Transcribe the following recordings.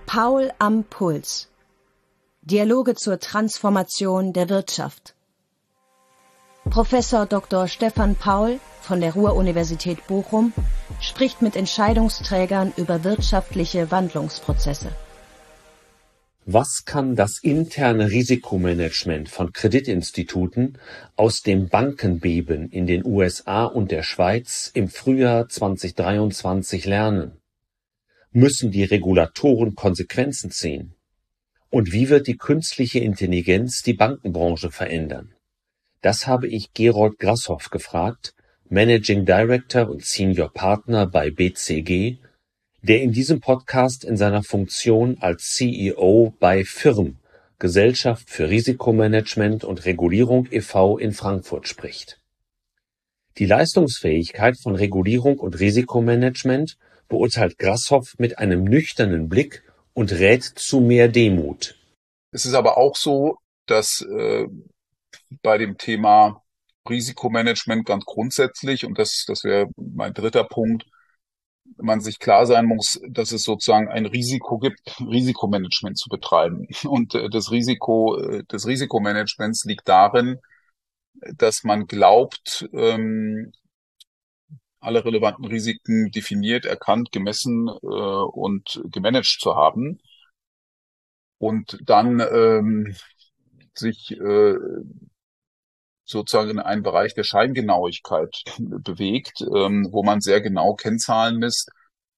Paul am Puls. Dialoge zur Transformation der Wirtschaft. Professor Dr. Stefan Paul von der Ruhr-Universität Bochum spricht mit Entscheidungsträgern über wirtschaftliche Wandlungsprozesse. Was kann das interne Risikomanagement von Kreditinstituten aus dem Bankenbeben in den USA und der Schweiz im Frühjahr 2023 lernen? Müssen die Regulatoren Konsequenzen ziehen? Und wie wird die künstliche Intelligenz die Bankenbranche verändern? Das habe ich Gerold Grasshoff gefragt, Managing Director und Senior Partner bei BCG, der in diesem Podcast in seiner Funktion als CEO bei FIRM, Gesellschaft für Risikomanagement und Regulierung e.V. in Frankfurt spricht. Die Leistungsfähigkeit von Regulierung und Risikomanagement beurteilt Grasshoff mit einem nüchternen Blick und rät zu mehr Demut. Es ist aber auch so, dass bei dem Thema Risikomanagement ganz grundsätzlich, und das wäre mein dritter Punkt, man sich klar sein muss, dass es sozusagen ein Risiko gibt, Risikomanagement zu betreiben. Und das Risiko des Risikomanagements liegt darin, dass man glaubt, alle relevanten Risiken definiert, erkannt, gemessen und gemanagt zu haben. Und dann sich sozusagen in einen Bereich der Scheingenauigkeit bewegt, wo man sehr genau Kennzahlen misst,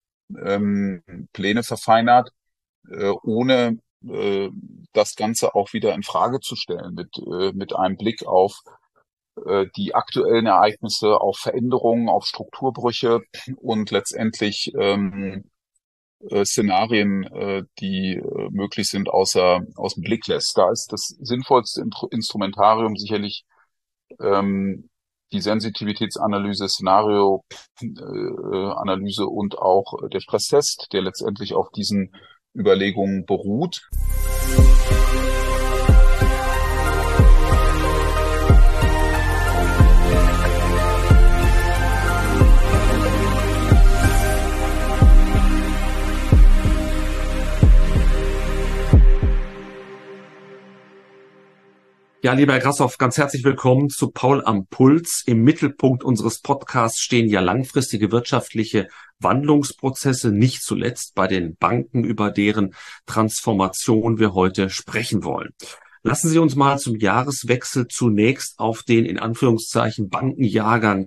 Pläne verfeinert, ohne das Ganze auch wieder in Frage zu stellen, mit einem Blick auf die aktuellen Ereignisse, auf Veränderungen, auf Strukturbrüche und letztendlich Szenarien, die möglich sind, aus dem Blick lässt. Da ist das sinnvollste Instrumentarium sicherlich die Sensitivitätsanalyse, Szenarioanalyse und auch der Stresstest, der letztendlich auf diesen Überlegungen beruht. Ja, lieber Herr Grasshoff, ganz herzlich willkommen zu Paul am Puls. Im Mittelpunkt unseres Podcasts stehen ja langfristige wirtschaftliche Wandlungsprozesse, nicht zuletzt bei den Banken, über deren Transformation wir heute sprechen wollen. Lassen Sie uns mal zum Jahreswechsel zunächst auf den in Anführungszeichen Bankenjahrgang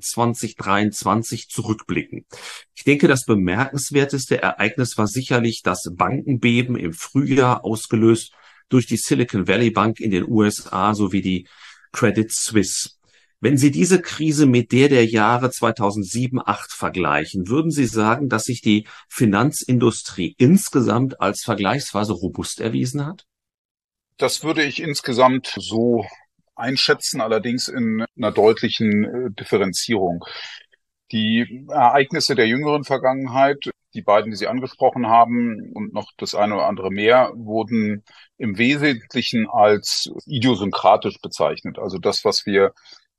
2023 zurückblicken. Ich denke, das bemerkenswerteste Ereignis war sicherlich das Bankenbeben im Frühjahr, ausgelöst durch die Silicon Valley Bank in den USA sowie die Credit Suisse. Wenn Sie diese Krise mit der Jahre 2007-2008 vergleichen, würden Sie sagen, dass sich die Finanzindustrie insgesamt als vergleichsweise robust erwiesen hat? Das würde ich insgesamt so einschätzen, allerdings in einer deutlichen Differenzierung. Die Ereignisse der jüngeren Vergangenheit, die beiden, die Sie angesprochen haben, und noch das eine oder andere mehr, wurden im Wesentlichen als idiosynkratisch bezeichnet. Also das, was wir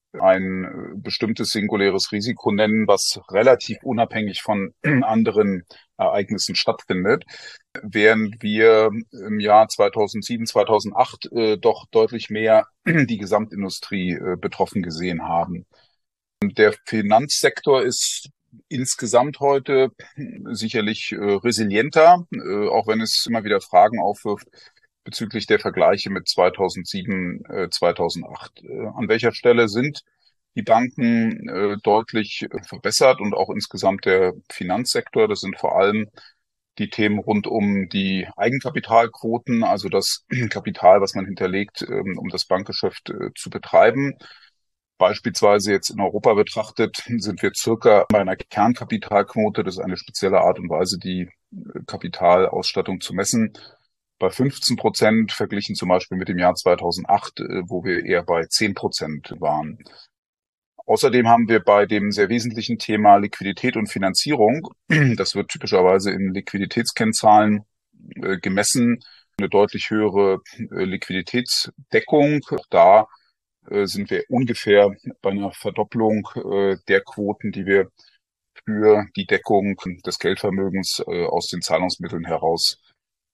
ein bestimmtes singuläres Risiko nennen, was relativ unabhängig von anderen Ereignissen stattfindet, während wir im Jahr 2007, 2008 doch deutlich mehr die Gesamtindustrie betroffen gesehen haben. Der Finanzsektor ist insgesamt heute sicherlich resilienter, auch wenn es immer wieder Fragen aufwirft bezüglich der Vergleiche mit 2007, 2008. An welcher Stelle sind die Banken deutlich verbessert und auch insgesamt der Finanzsektor? Das sind vor allem die Themen rund um die Eigenkapitalquoten, also das Kapital, was man hinterlegt, um das Bankgeschäft zu betreiben. Beispielsweise jetzt in Europa betrachtet, sind wir circa bei einer Kernkapitalquote, das ist eine spezielle Art und Weise, die Kapitalausstattung zu messen, bei 15%, verglichen zum Beispiel mit dem Jahr 2008, wo wir eher bei 10% waren. Außerdem haben wir bei dem sehr wesentlichen Thema Liquidität und Finanzierung, das wird typischerweise in Liquiditätskennzahlen gemessen, eine deutlich höhere Liquiditätsdeckung. Auch da sind wir ungefähr bei einer Verdopplung der Quoten, die wir für die Deckung des Geldvermögens aus den Zahlungsmitteln heraus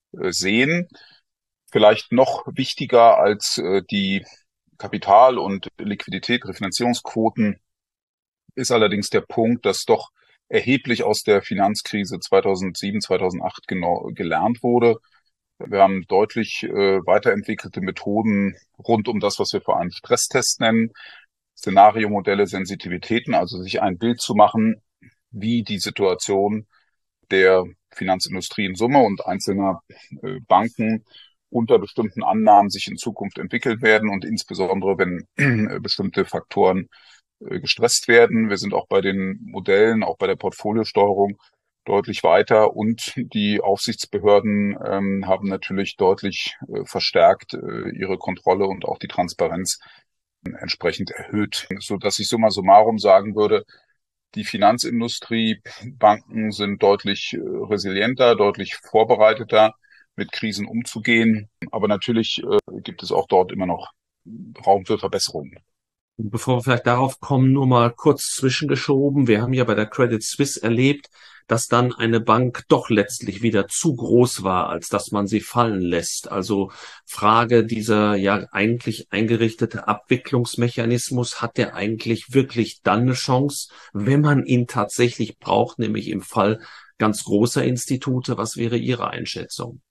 sehen. Vielleicht noch wichtiger als die Kapital- und Liquidität, Refinanzierungsquoten ist allerdings der Punkt, dass doch erheblich aus der Finanzkrise 2007, 2008 genau gelernt wurde. Wir haben deutlich weiterentwickelte Methoden rund um das, was wir vor allem Stresstest nennen, Szenariomodelle, Sensitivitäten, also sich ein Bild zu machen, wie die Situation der Finanzindustrie in Summe und einzelner Banken unter bestimmten Annahmen sich in Zukunft entwickelt werden und insbesondere, wenn bestimmte Faktoren gestresst werden. Wir sind auch bei den Modellen, auch bei der Portfoliosteuerung deutlich weiter und die Aufsichtsbehörden haben natürlich deutlich verstärkt ihre Kontrolle und auch die Transparenz entsprechend erhöht, so dass ich summa summarum sagen würde, die Finanzindustrie, Banken sind deutlich resilienter, deutlich vorbereiteter, mit Krisen umzugehen. Aber natürlich gibt es auch dort immer noch Raum für Verbesserungen. Bevor wir vielleicht darauf kommen, nur mal kurz zwischengeschoben. Wir haben ja bei der Credit Suisse erlebt, dass dann eine Bank doch letztlich wieder zu groß war, als dass man sie fallen lässt. Also Frage, dieser ja eigentlich eingerichtete Abwicklungsmechanismus, hat der eigentlich wirklich dann eine Chance, wenn man ihn tatsächlich braucht, nämlich im Fall ganz großer Institute? Was wäre Ihre Einschätzung?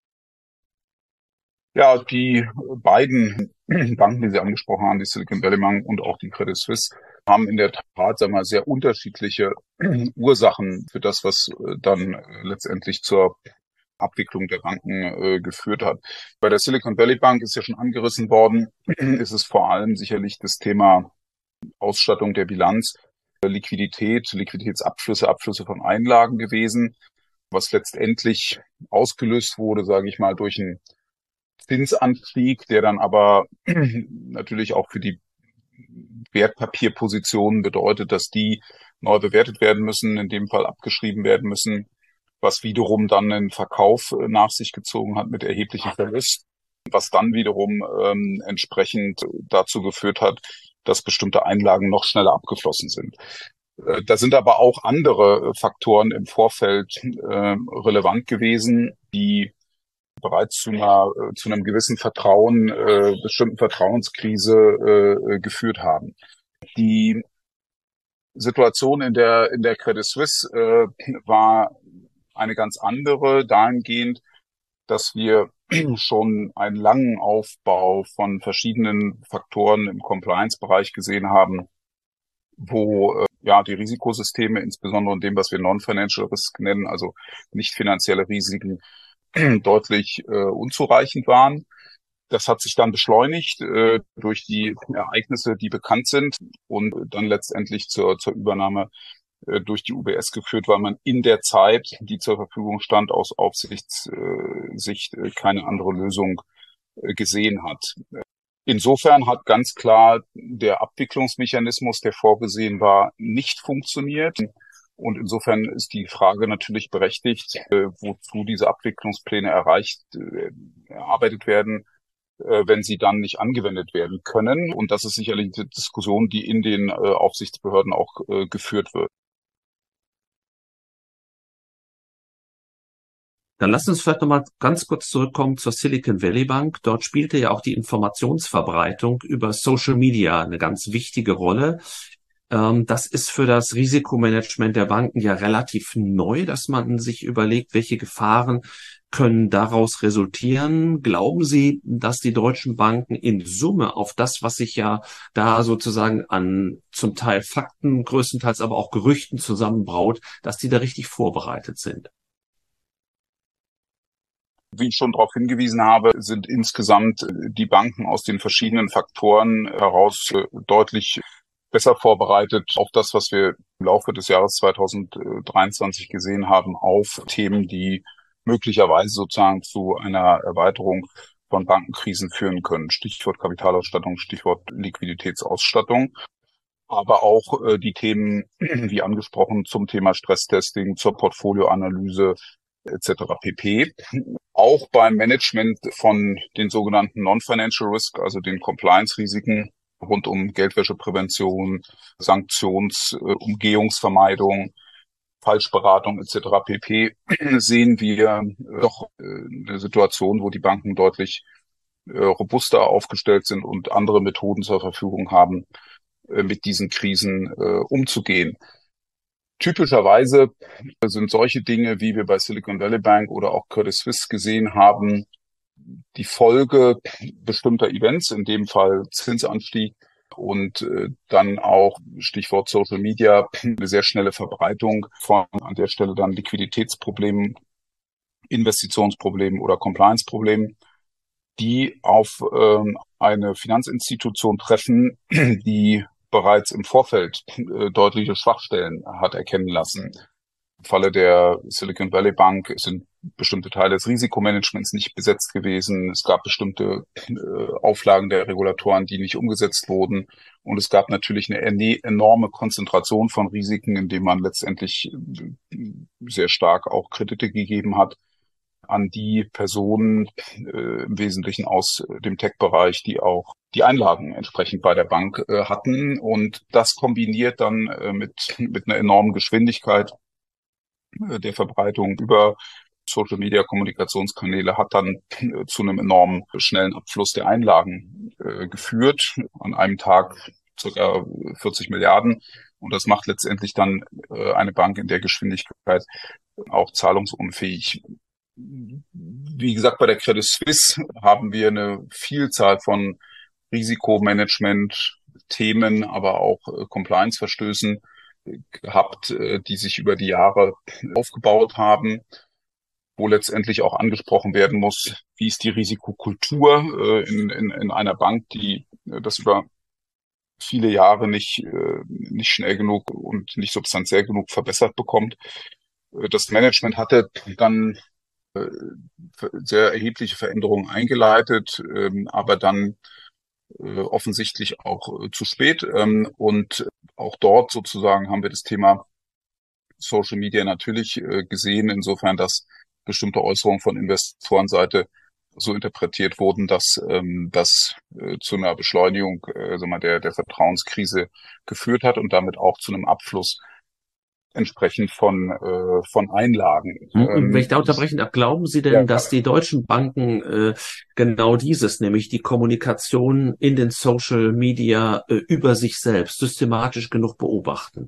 Ja, die beiden Banken, die Sie angesprochen haben, die Silicon Valley Bank und auch die Credit Suisse, haben in der Tat, sagen wir mal, sehr unterschiedliche Ursachen für das, was dann letztendlich zur Abwicklung der Banken geführt hat. Bei der Silicon Valley Bank ist ja schon angerissen worden, ist es vor allem sicherlich das Thema Ausstattung der Bilanz, Liquidität, Liquiditätsabflüsse, Abflüsse von Einlagen gewesen, was letztendlich ausgelöst wurde, sage ich mal, durch einen Zinsanstieg, der dann aber natürlich auch für die Wertpapierpositionen bedeutet, dass die neu bewertet werden müssen, in dem Fall abgeschrieben werden müssen, was wiederum dann einen Verkauf nach sich gezogen hat mit erheblichen Verlust, was dann wiederum entsprechend dazu geführt hat, dass bestimmte Einlagen noch schneller abgeflossen sind. Da sind aber auch andere Faktoren im Vorfeld relevant gewesen, die bereits zu einem gewissen Vertrauen, bestimmten Vertrauenskrise geführt haben. Die Situation in der Credit Suisse war eine ganz andere, dahingehend, dass wir schon einen langen Aufbau von verschiedenen Faktoren im Compliance-Bereich gesehen haben, wo die Risikosysteme, insbesondere in dem, was wir Non-Financial Risk nennen, also nicht finanzielle Risiken, deutlich unzureichend waren. Das hat sich dann beschleunigt durch die Ereignisse, die bekannt sind und dann letztendlich zur Übernahme durch die UBS geführt, weil man in der Zeit, die zur Verfügung stand, aus Aufsichtssicht keine andere Lösung gesehen hat. Insofern hat ganz klar der Abwicklungsmechanismus, der vorgesehen war, nicht funktioniert. Und insofern ist die Frage natürlich berechtigt, wozu diese Abwicklungspläne erarbeitet werden, wenn sie dann nicht angewendet werden können. Und das ist sicherlich eine Diskussion, die in den Aufsichtsbehörden auch geführt wird. Dann lass uns vielleicht nochmal ganz kurz zurückkommen zur Silicon Valley Bank. Dort spielte ja auch die Informationsverbreitung über Social Media eine ganz wichtige Rolle. Das ist für das Risikomanagement der Banken ja relativ neu, dass man sich überlegt, welche Gefahren können daraus resultieren. Glauben Sie, dass die deutschen Banken in Summe auf das, was sich ja da sozusagen an zum Teil Fakten, größtenteils aber auch Gerüchten zusammenbraut, dass die da richtig vorbereitet sind? Wie ich schon darauf hingewiesen habe, sind insgesamt die Banken aus den verschiedenen Faktoren heraus deutlich besser vorbereitet auf das, was wir im Laufe des Jahres 2023 gesehen haben, auf Themen, die möglicherweise sozusagen zu einer Erweiterung von Bankenkrisen führen können. Stichwort Kapitalausstattung, Stichwort Liquiditätsausstattung. Aber auch die Themen, wie angesprochen, zum Thema Stresstesting, zur Portfolioanalyse etc. pp. Auch beim Management von den sogenannten Non-Financial Risk, also den Compliance-Risiken rund um Geldwäscheprävention, Sanktionsumgehungsvermeidung, Falschberatung etc. pp. Sehen wir doch eine Situation, wo die Banken deutlich robuster aufgestellt sind und andere Methoden zur Verfügung haben, mit diesen Krisen umzugehen. Typischerweise sind solche Dinge, wie wir bei Silicon Valley Bank oder auch Credit Suisse gesehen haben, die Folge bestimmter Events, in dem Fall Zinsanstieg und dann auch, Stichwort Social Media, eine sehr schnelle Verbreitung von an der Stelle dann Liquiditätsproblemen, Investitionsproblemen oder Compliance-Problemen, die auf eine Finanzinstitution treffen, die bereits im Vorfeld deutliche Schwachstellen hat erkennen lassen. Im Falle der Silicon Valley Bank sind bestimmte Teile des Risikomanagements nicht besetzt gewesen. Es gab bestimmte Auflagen der Regulatoren, die nicht umgesetzt wurden. Und es gab natürlich eine enorme Konzentration von Risiken, indem man letztendlich sehr stark auch Kredite gegeben hat an die Personen, im Wesentlichen aus dem Tech-Bereich, die auch die Einlagen entsprechend bei der Bank hatten. Und das kombiniert dann mit einer enormen Geschwindigkeit der Verbreitung über Social Media Kommunikationskanäle hat dann zu einem enormen schnellen Abfluss der Einlagen geführt. An einem Tag ca. 40 Milliarden. Und das macht letztendlich dann eine Bank in der Geschwindigkeit auch zahlungsunfähig. Wie gesagt, bei der Credit Suisse haben wir eine Vielzahl von Risikomanagement-Themen, aber auch Compliance-Verstößen gehabt, die sich über die Jahre aufgebaut haben, wo letztendlich auch angesprochen werden muss, wie ist die Risikokultur in einer Bank, die das über viele Jahre nicht schnell genug und nicht substanziell genug verbessert bekommt. Das Management hatte dann sehr erhebliche Veränderungen eingeleitet, aber dann offensichtlich auch zu spät. Und auch dort sozusagen haben wir das Thema Social Media natürlich gesehen, insofern, dass bestimmte Äußerungen von Investorenseite so interpretiert wurden, dass das zu einer Beschleunigung der Vertrauenskrise geführt hat und damit auch zu einem Abfluss entsprechend von Einlagen. Und wenn ich da unterbrechen darf, glauben Sie denn, dass die deutschen Banken genau dieses, nämlich die Kommunikation in den Social Media über sich selbst systematisch genug beobachten?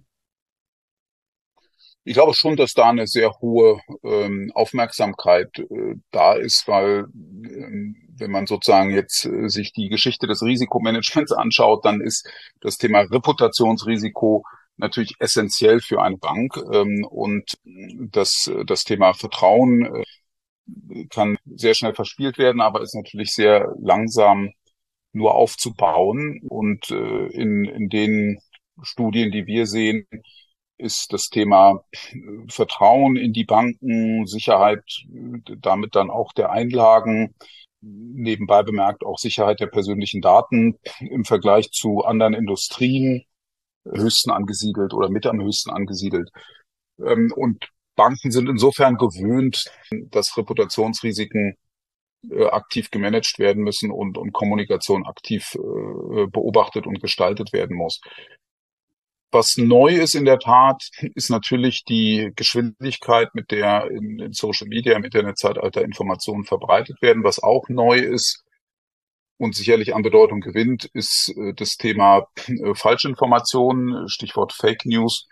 Ich glaube schon, dass da eine sehr hohe Aufmerksamkeit da ist, weil wenn man sozusagen jetzt sich die Geschichte des Risikomanagements anschaut, dann ist das Thema Reputationsrisiko natürlich essentiell für eine Bank und das Thema Vertrauen kann sehr schnell verspielt werden, aber ist natürlich sehr langsam nur aufzubauen. Und in den Studien, die wir sehen, ist das Thema Vertrauen in die Banken, Sicherheit, damit dann auch der Einlagen, nebenbei bemerkt auch Sicherheit der persönlichen Daten im Vergleich zu anderen Industrien höchsten angesiedelt oder mit am höchsten angesiedelt. Und Banken sind insofern gewöhnt, dass Reputationsrisiken aktiv gemanagt werden müssen und Kommunikation aktiv beobachtet und gestaltet werden muss. Was neu ist in der Tat, ist natürlich die Geschwindigkeit, mit der in Social Media, im Internetzeitalter Informationen verbreitet werden. Was auch neu ist und sicherlich an Bedeutung gewinnt, ist das Thema Falschinformationen, Stichwort Fake News,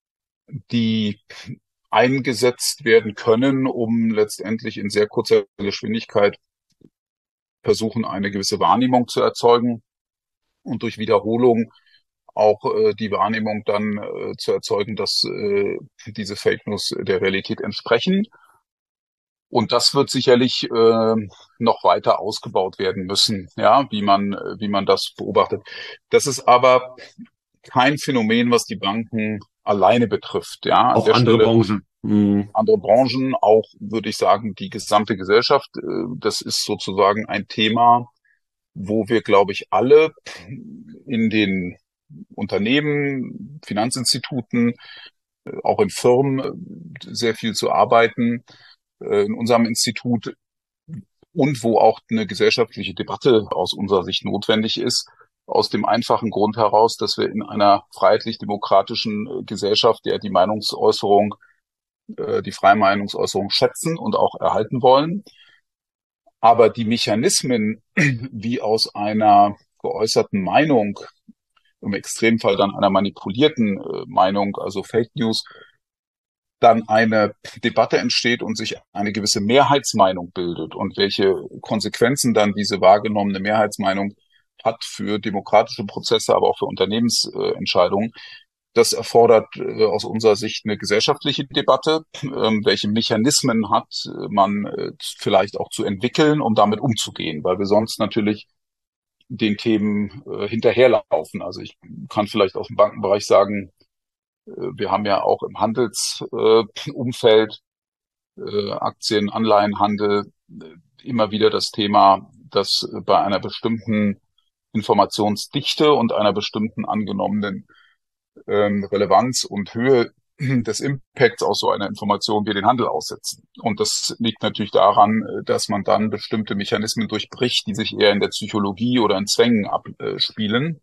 die eingesetzt werden können, um letztendlich in sehr kurzer Geschwindigkeit versuchen, eine gewisse Wahrnehmung zu erzeugen und durch Wiederholung auch die Wahrnehmung dann zu erzeugen, dass diese Fake News der Realität entsprechen. Und das wird sicherlich noch weiter ausgebaut werden müssen, ja, wie man das beobachtet. Das ist aber kein Phänomen, was die Banken alleine betrifft, ja. Auch andere Branchen. Andere Branchen, auch würde ich sagen, die gesamte Gesellschaft. Das ist sozusagen ein Thema, wo wir, glaube ich, alle in den Unternehmen, Finanzinstituten, auch in Firmen sehr viel zu arbeiten, in unserem Institut und wo auch eine gesellschaftliche Debatte aus unserer Sicht notwendig ist, aus dem einfachen Grund heraus, dass wir in einer freiheitlich-demokratischen Gesellschaft, der die Meinungsäußerung die freie Meinungsäußerung schätzen und auch erhalten wollen. Aber die Mechanismen, wie aus einer geäußerten Meinung, im Extremfall dann einer manipulierten Meinung, also Fake News, dann eine Debatte entsteht und sich eine gewisse Mehrheitsmeinung bildet und welche Konsequenzen dann diese wahrgenommene Mehrheitsmeinung hat für demokratische Prozesse, aber auch für Unternehmensentscheidungen. Das erfordert aus unserer Sicht eine gesellschaftliche Debatte. Welche Mechanismen hat man vielleicht auch zu entwickeln, um damit umzugehen, weil wir sonst natürlich den Themen hinterherlaufen. Also ich kann vielleicht aus dem Bankenbereich sagen, wir haben ja auch im Handelsumfeld, Aktien, Anleihenhandel, immer wieder das Thema, dass bei einer bestimmten Informationsdichte und einer bestimmten angenommenen Relevanz und Höhe des Impacts aus so einer Information wir den Handel aussetzen. Und das liegt natürlich daran, dass man dann bestimmte Mechanismen durchbricht, die sich eher in der Psychologie oder in Zwängen abspielen.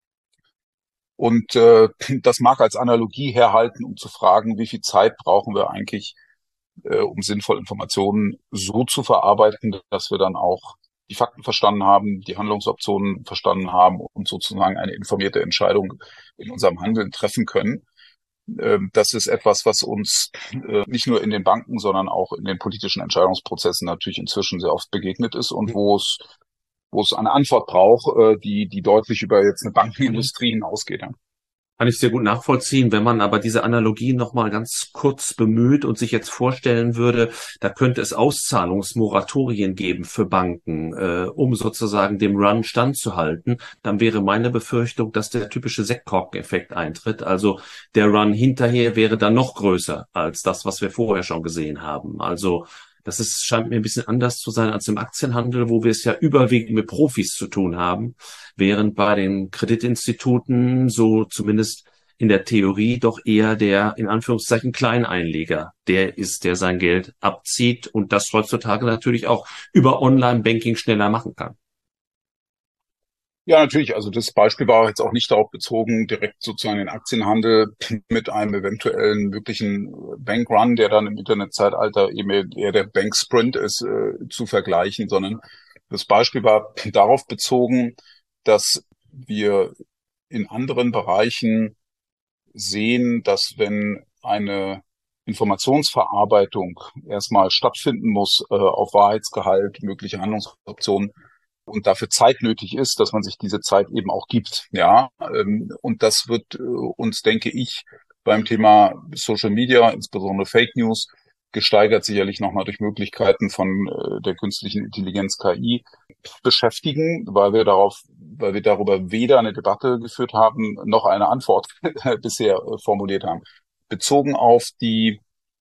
Und das mag als Analogie herhalten, um zu fragen, wie viel Zeit brauchen wir eigentlich, um sinnvoll Informationen so zu verarbeiten, dass wir dann auch die Fakten verstanden haben, die Handlungsoptionen verstanden haben und sozusagen eine informierte Entscheidung in unserem Handeln treffen können. Das ist etwas, was uns nicht nur in den Banken, sondern auch in den politischen Entscheidungsprozessen natürlich inzwischen sehr oft begegnet ist und wo es eine Antwort braucht, die deutlich über jetzt eine Bankenindustrie hinausgeht. Ja. Kann ich sehr gut nachvollziehen. Wenn man aber diese Analogie nochmal ganz kurz bemüht und sich jetzt vorstellen würde, da könnte es Auszahlungsmoratorien geben für Banken, um sozusagen dem Run standzuhalten, dann wäre meine Befürchtung, dass der typische Sektkorkeneffekt eintritt. Also der Run hinterher wäre dann noch größer als das, was wir vorher schon gesehen haben. Also scheint mir ein bisschen anders zu sein als im Aktienhandel, wo wir es ja überwiegend mit Profis zu tun haben, während bei den Kreditinstituten so zumindest in der Theorie doch eher der, in Anführungszeichen, Kleineinleger, der ist, der sein Geld abzieht und das heutzutage natürlich auch über Online-Banking schneller machen kann. Ja, natürlich. Also das Beispiel war jetzt auch nicht darauf bezogen, direkt sozusagen den Aktienhandel mit einem eventuellen möglichen Bankrun, der dann im Internetzeitalter eben eher der Banksprint ist, zu vergleichen, sondern das Beispiel war darauf bezogen, dass wir in anderen Bereichen sehen, dass wenn eine Informationsverarbeitung erstmal stattfinden muss, auf Wahrheitsgehalt, mögliche Handlungsoptionen, und dafür Zeit nötig ist, dass man sich diese Zeit eben auch gibt. Ja, und das wird uns, denke ich, beim Thema Social Media, insbesondere Fake News, gesteigert sicherlich nochmal durch Möglichkeiten von der künstlichen Intelligenz KI beschäftigen, weil wir darüber weder eine Debatte geführt haben, noch eine Antwort bisher formuliert haben. Bezogen auf die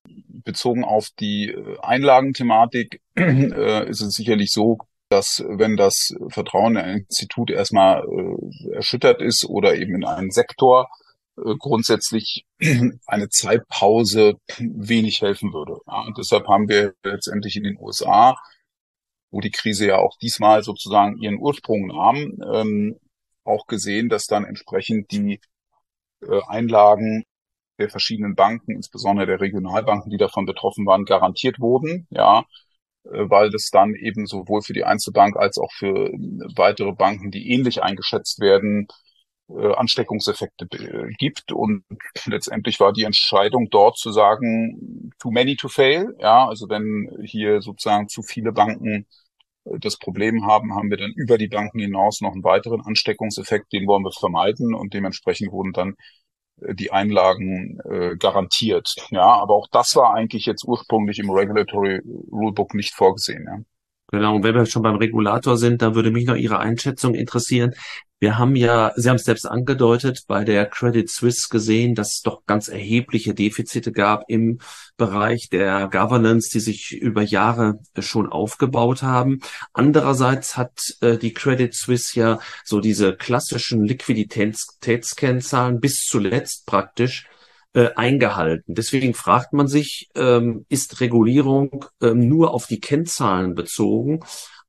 Einlagenthematik ist es sicherlich so, dass wenn das Vertrauen in ein Institut erstmal erschüttert ist oder eben in einen Sektor, grundsätzlich eine Zeitpause wenig helfen würde. Ja, und deshalb haben wir letztendlich in den USA, wo die Krise ja auch diesmal sozusagen ihren Ursprung nahm, auch gesehen, dass dann entsprechend die Einlagen der verschiedenen Banken, insbesondere der Regionalbanken, die davon betroffen waren, garantiert wurden. Ja, weil das dann eben sowohl für die Einzelbank als auch für weitere Banken, die ähnlich eingeschätzt werden, Ansteckungseffekte gibt. Und letztendlich war die Entscheidung dort zu sagen, too many to fail. Ja, also wenn hier sozusagen zu viele Banken das Problem haben, haben wir dann über die Banken hinaus noch einen weiteren Ansteckungseffekt, den wollen wir vermeiden und dementsprechend wurden dann die Einlagen garantiert. Ja, aber auch das war eigentlich jetzt ursprünglich im Regulatory Rulebook nicht vorgesehen. Ja. Genau, und wenn wir schon beim Regulator sind, dann würde mich noch Ihre Einschätzung interessieren. Wir haben ja, Sie haben es selbst angedeutet, bei der Credit Suisse gesehen, dass es doch ganz erhebliche Defizite gab im Bereich der Governance, die sich über Jahre schon aufgebaut haben. Andererseits hat die Credit Suisse ja so diese klassischen Liquiditätskennzahlen bis zuletzt praktisch eingehalten. Deswegen fragt man sich, ist Regulierung nur auf die Kennzahlen bezogen?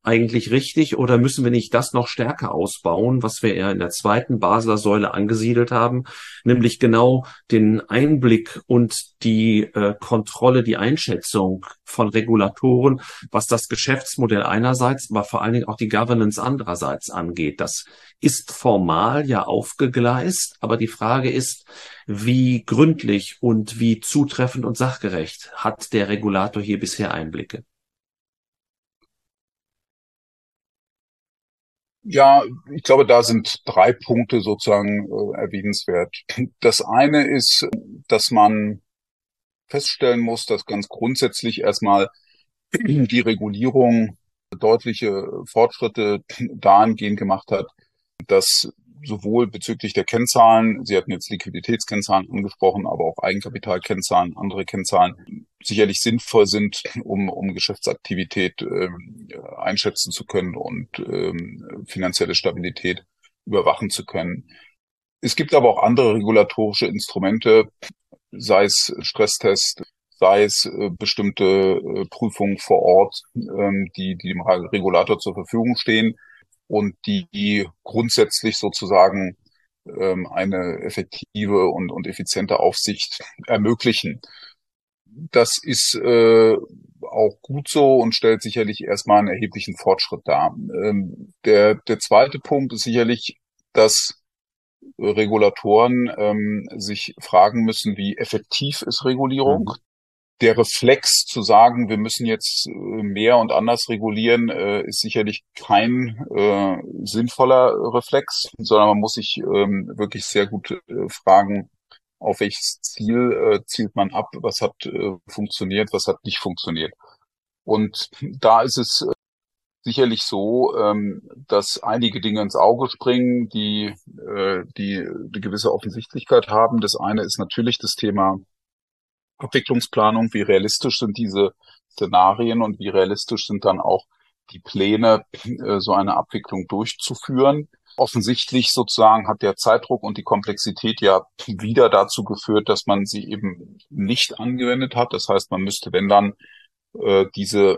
eigentlich richtig oder müssen wir nicht das noch stärker ausbauen, was wir ja in der zweiten Basler Säule angesiedelt haben, nämlich genau den Einblick und die Kontrolle, die Einschätzung von Regulatoren, was das Geschäftsmodell einerseits, aber vor allen Dingen auch die Governance andererseits angeht. Das ist formal ja aufgegleist, aber die Frage ist, wie gründlich und wie zutreffend und sachgerecht hat der Regulator hier bisher Einblicke? Ja, ich glaube, da sind 3 Punkte sozusagen erwähnenswert. Das eine ist, dass man feststellen muss, dass ganz grundsätzlich erstmal die Regulierung deutliche Fortschritte dahingehend gemacht hat, dass sowohl bezüglich der Kennzahlen, Sie hatten jetzt Liquiditätskennzahlen angesprochen, aber auch Eigenkapitalkennzahlen, andere Kennzahlen sicherlich sinnvoll sind, um Geschäftsaktivität einschätzen zu können und finanzielle Stabilität überwachen zu können. Es gibt aber auch andere regulatorische Instrumente, sei es Stresstest, sei es bestimmte Prüfungen vor Ort, die dem Regulator zur Verfügung stehen und die grundsätzlich sozusagen eine effektive und effiziente Aufsicht ermöglichen. Das ist auch gut so und stellt sicherlich erstmal einen erheblichen Fortschritt dar. Der zweite Punkt ist sicherlich, dass Regulatoren sich fragen müssen, wie effektiv ist Regulierung. Der Reflex zu sagen, wir müssen jetzt mehr und anders regulieren, ist sicherlich kein sinnvoller Reflex, sondern man muss sich wirklich sehr gut fragen, auf welches Ziel zielt man ab, was hat funktioniert, was hat nicht funktioniert. Und da ist es sicherlich so, dass einige Dinge ins Auge springen, die eine gewisse Offensichtlichkeit haben. Das eine ist natürlich das Thema Abwicklungsplanung. Wie realistisch sind diese Szenarien und wie realistisch sind dann auch die Pläne, so eine Abwicklung durchzuführen? Offensichtlich sozusagen hat der Zeitdruck und die Komplexität ja wieder dazu geführt, dass man sie eben nicht angewendet hat. Das heißt, man müsste, wenn dann, diese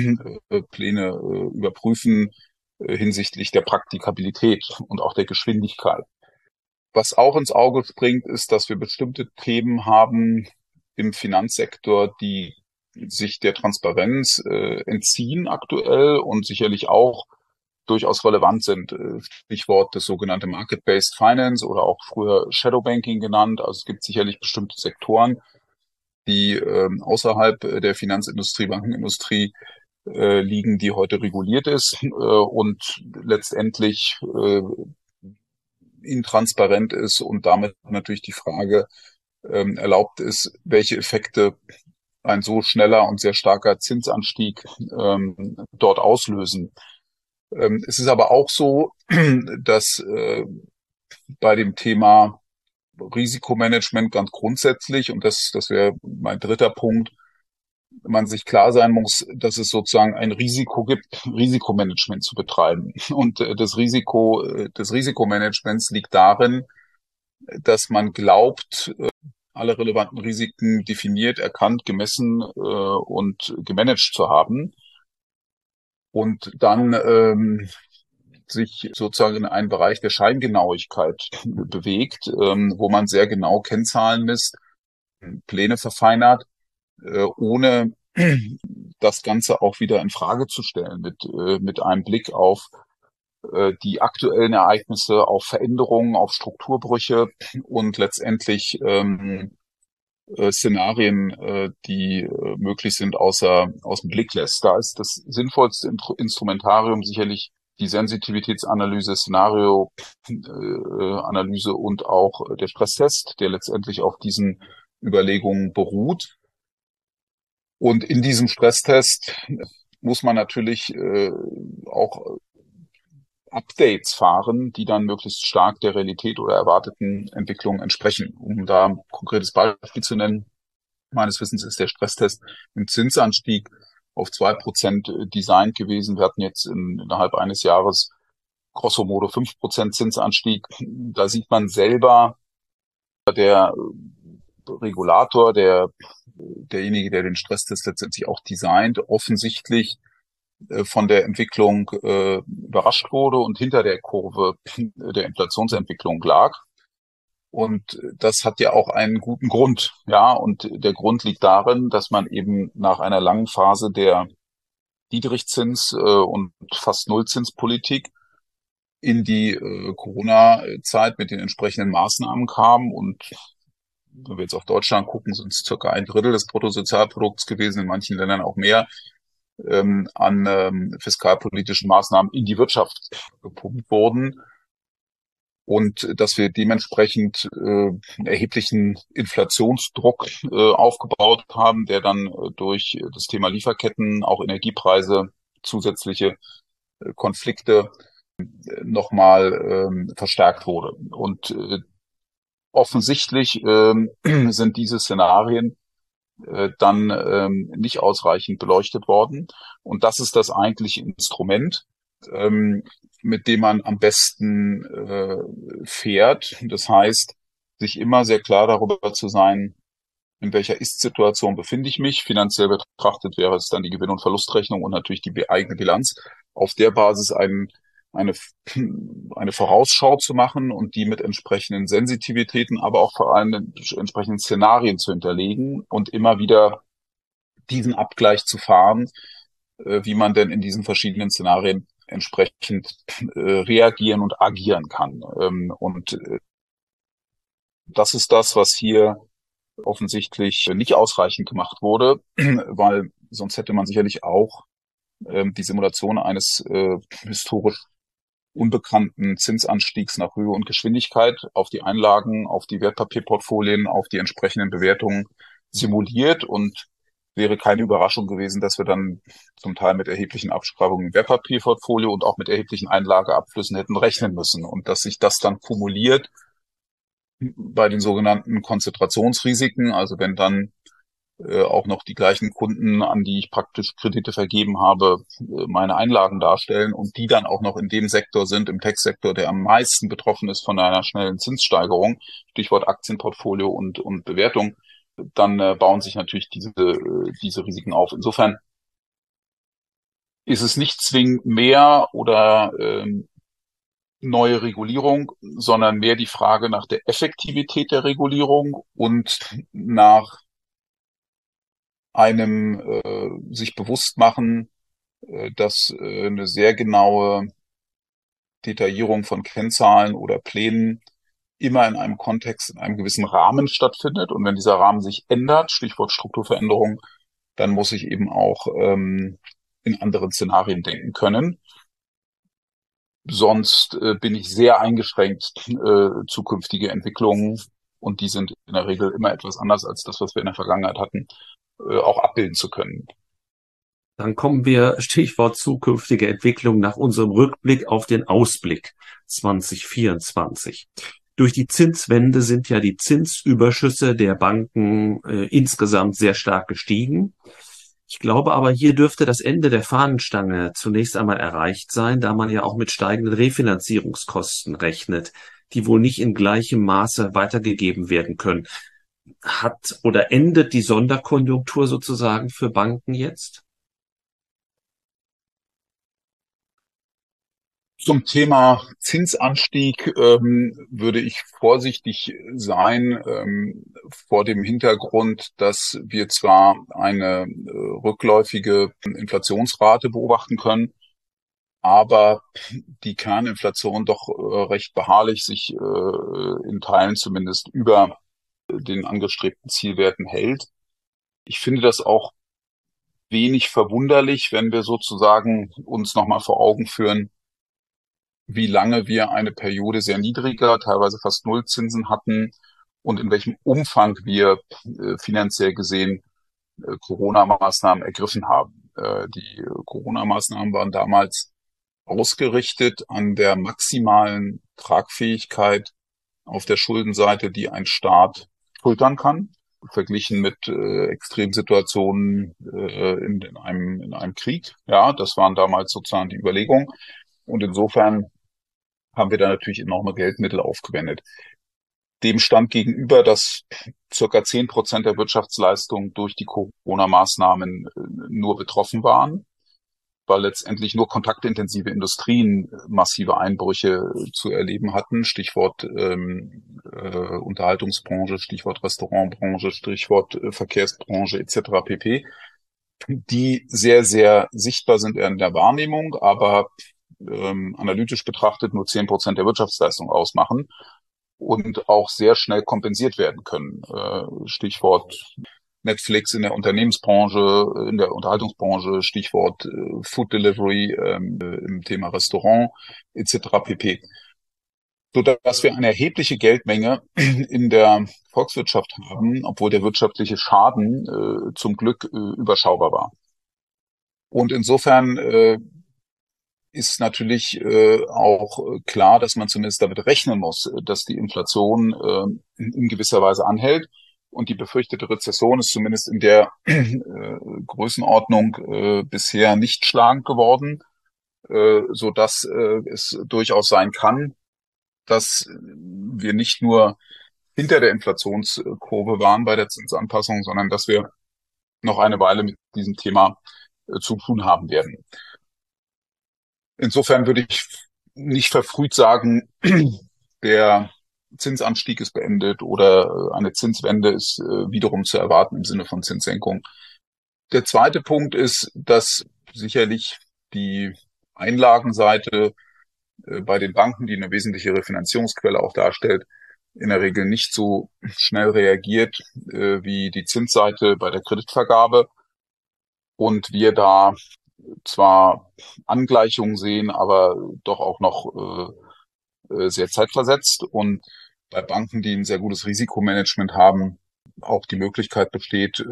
Pläne überprüfen hinsichtlich der Praktikabilität und auch der Geschwindigkeit. Was auch ins Auge springt, ist, dass wir bestimmte Themen haben im Finanzsektor, die sich der Transparenz entziehen aktuell und sicherlich auch durchaus relevant sind. Stichwort das sogenannte Market-Based Finance oder auch früher Shadow Banking genannt. Also es gibt sicherlich bestimmte Sektoren, die außerhalb der Finanzindustrie, Bankenindustrie liegen, die heute reguliert ist und letztendlich intransparent ist und damit natürlich die Frage erlaubt ist, welche Effekte ein so schneller und sehr starker Zinsanstieg dort auslösen. Es ist aber auch so, dass bei dem Thema Risikomanagement ganz grundsätzlich, und das wäre mein dritter Punkt, man sich klar sein muss, dass es sozusagen ein Risiko gibt, Risikomanagement zu betreiben. Und das Risiko des Risikomanagements liegt darin, dass man glaubt, alle relevanten Risiken definiert, erkannt, gemessen und gemanagt zu haben. Und dann sich sozusagen in einen Bereich der Scheingenauigkeit bewegt, wo man sehr genau Kennzahlen misst, Pläne verfeinert, ohne das Ganze auch wieder in Frage zu stellen mit einem Blick auf die aktuellen Ereignisse, auf Veränderungen, auf Strukturbrüche und letztendlich Szenarien, die möglich sind, aus dem Blick lässt. Da ist das sinnvollste Instrumentarium sicherlich die Sensitivitätsanalyse, Szenarioanalyse und auch der Stresstest, der letztendlich auf diesen Überlegungen beruht. Und in diesem Stresstest muss man natürlich auch Updates fahren, die dann möglichst stark der Realität oder erwarteten Entwicklungen entsprechen. Um da ein konkretes Beispiel zu nennen, meines Wissens ist der Stresstest im Zinsanstieg auf 2% designt gewesen. Wir hatten jetzt innerhalb eines Jahres grosso modo 5% Zinsanstieg. Da sieht man selber, der Regulator, derjenige, der den Stresstest letztendlich auch designt, offensichtlich von der Entwicklung überrascht wurde und hinter der Kurve der Inflationsentwicklung lag. Und das hat ja auch einen guten Grund. Ja, und der Grund liegt darin, dass man eben nach einer langen Phase der Niedrigzins- und fast Nullzinspolitik in die Corona-Zeit mit den entsprechenden Maßnahmen kam. Und wenn wir jetzt auf Deutschland gucken, sind es circa 1/3 des Bruttosozialprodukts gewesen, in manchen Ländern auch mehr, an fiskalpolitischen Maßnahmen in die Wirtschaft gepumpt wurden. Und dass wir dementsprechend einen erheblichen Inflationsdruck aufgebaut haben, der dann durch das Thema Lieferketten, auch Energiepreise, zusätzliche Konflikte nochmal verstärkt wurde. Und offensichtlich sind diese Szenarien dann nicht ausreichend beleuchtet worden. Und das ist das eigentliche Instrument, mit dem man am besten fährt. Das heißt, sich immer sehr klar darüber zu sein, in welcher Ist-Situation befinde ich mich. Finanziell betrachtet wäre es dann die Gewinn- und Verlustrechnung und natürlich die eigene Bilanz. Auf der Basis eine Vorausschau zu machen und die mit entsprechenden Sensitivitäten, aber auch vor allem entsprechenden Szenarien zu hinterlegen und immer wieder diesen Abgleich zu fahren, wie man denn in diesen verschiedenen Szenarien entsprechend reagieren und agieren kann. Und das ist das, was hier offensichtlich nicht ausreichend gemacht wurde, weil sonst hätte man sicherlich auch die Simulation eines historisch unbekannten Zinsanstiegs nach Höhe und Geschwindigkeit auf die Einlagen, auf die Wertpapierportfolien, auf die entsprechenden Bewertungen simuliert und wäre keine Überraschung gewesen, dass wir dann zum Teil mit erheblichen Abschreibungen im Wertpapierportfolio und auch mit erheblichen Einlageabflüssen hätten rechnen müssen und dass sich das dann kumuliert bei den sogenannten Konzentrationsrisiken, also wenn dann auch noch die gleichen Kunden, an die ich praktisch Kredite vergeben habe, meine Einlagen darstellen und die dann auch noch in dem Sektor sind, im Tech-Sektor, der am meisten betroffen ist von einer schnellen Zinssteigerung, Stichwort Aktienportfolio und Bewertung, dann bauen sich natürlich diese Risiken auf. Insofern ist es nicht zwingend mehr oder neue Regulierung, sondern mehr die Frage nach der Effektivität der Regulierung und nach einem sich bewusst machen, dass eine sehr genaue Detaillierung von Kennzahlen oder Plänen immer in einem Kontext, in einem gewissen Rahmen stattfindet. Und wenn dieser Rahmen sich ändert, Stichwort Strukturveränderung, dann muss ich eben auch in anderen Szenarien denken können. Sonst bin ich sehr eingeschränkt, zukünftige Entwicklungen, und die sind in der Regel immer etwas anders als das, was wir in der Vergangenheit hatten, auch abbilden zu können. Dann kommen wir, Stichwort zukünftige Entwicklung, nach unserem Rückblick auf den Ausblick 2024. Durch die Zinswende sind ja die Zinsüberschüsse der Banken insgesamt sehr stark gestiegen. Ich glaube aber, hier dürfte das Ende der Fahnenstange zunächst einmal erreicht sein, da man ja auch mit steigenden Refinanzierungskosten rechnet, die wohl nicht in gleichem Maße weitergegeben werden können. Hat oder endet die Sonderkonjunktur sozusagen für Banken jetzt? Zum Thema Zinsanstieg würde ich vorsichtig sein, vor dem Hintergrund, dass wir zwar eine rückläufige Inflationsrate beobachten können, aber die Kerninflation doch recht beharrlich sich in Teilen zumindest über den angestrebten Zielwerten hält. Ich finde das auch wenig verwunderlich, wenn wir sozusagen uns nochmal vor Augen führen, wie lange wir eine Periode sehr niedriger, teilweise fast Nullzinsen hatten und in welchem Umfang wir finanziell gesehen Corona-Maßnahmen ergriffen haben. Die Corona-Maßnahmen waren damals ausgerichtet an der maximalen Tragfähigkeit auf der Schuldenseite, die ein Staat schultern kann, verglichen mit Extremsituationen in einem Krieg. Ja, das waren damals sozusagen die Überlegungen. Und insofern haben wir da natürlich enorme Geldmittel aufgewendet. Dem stand gegenüber, dass circa 10% der Wirtschaftsleistung durch die Corona-Maßnahmen nur betroffen waren. weil letztendlich nur kontaktintensive Industrien massive Einbrüche zu erleben hatten. Stichwort Unterhaltungsbranche, Stichwort Restaurantbranche, Stichwort Verkehrsbranche etc. pp. Die sehr, sehr sichtbar sind in der Wahrnehmung, aber analytisch betrachtet nur 10% der Wirtschaftsleistung ausmachen und auch sehr schnell kompensiert werden können. Stichwort Netflix in der Unternehmensbranche, in der Unterhaltungsbranche, Stichwort Food Delivery im Thema Restaurant etc. pp. Sodass wir eine erhebliche Geldmenge in der Volkswirtschaft haben, obwohl der wirtschaftliche Schaden zum Glück überschaubar war. Und insofern ist natürlich auch klar, dass man zumindest damit rechnen muss, dass die Inflation in gewisser Weise anhält. Und die befürchtete Rezession ist zumindest in der Größenordnung bisher nicht schlagend geworden, so dass es durchaus sein kann, dass wir nicht nur hinter der Inflationskurve waren bei der Zinsanpassung, sondern dass wir noch eine Weile mit diesem Thema zu tun haben werden. Insofern würde ich nicht verfrüht sagen, der Zinsanstieg ist beendet oder eine Zinswende ist wiederum zu erwarten im Sinne von Zinssenkung. Der zweite Punkt ist, dass sicherlich die Einlagenseite bei den Banken, die eine wesentliche Refinanzierungsquelle auch darstellt, in der Regel nicht so schnell reagiert wie die Zinsseite bei der Kreditvergabe. Und wir da zwar Angleichungen sehen, aber doch auch noch sehr zeitversetzt. Und bei Banken, die ein sehr gutes Risikomanagement haben, auch die Möglichkeit besteht,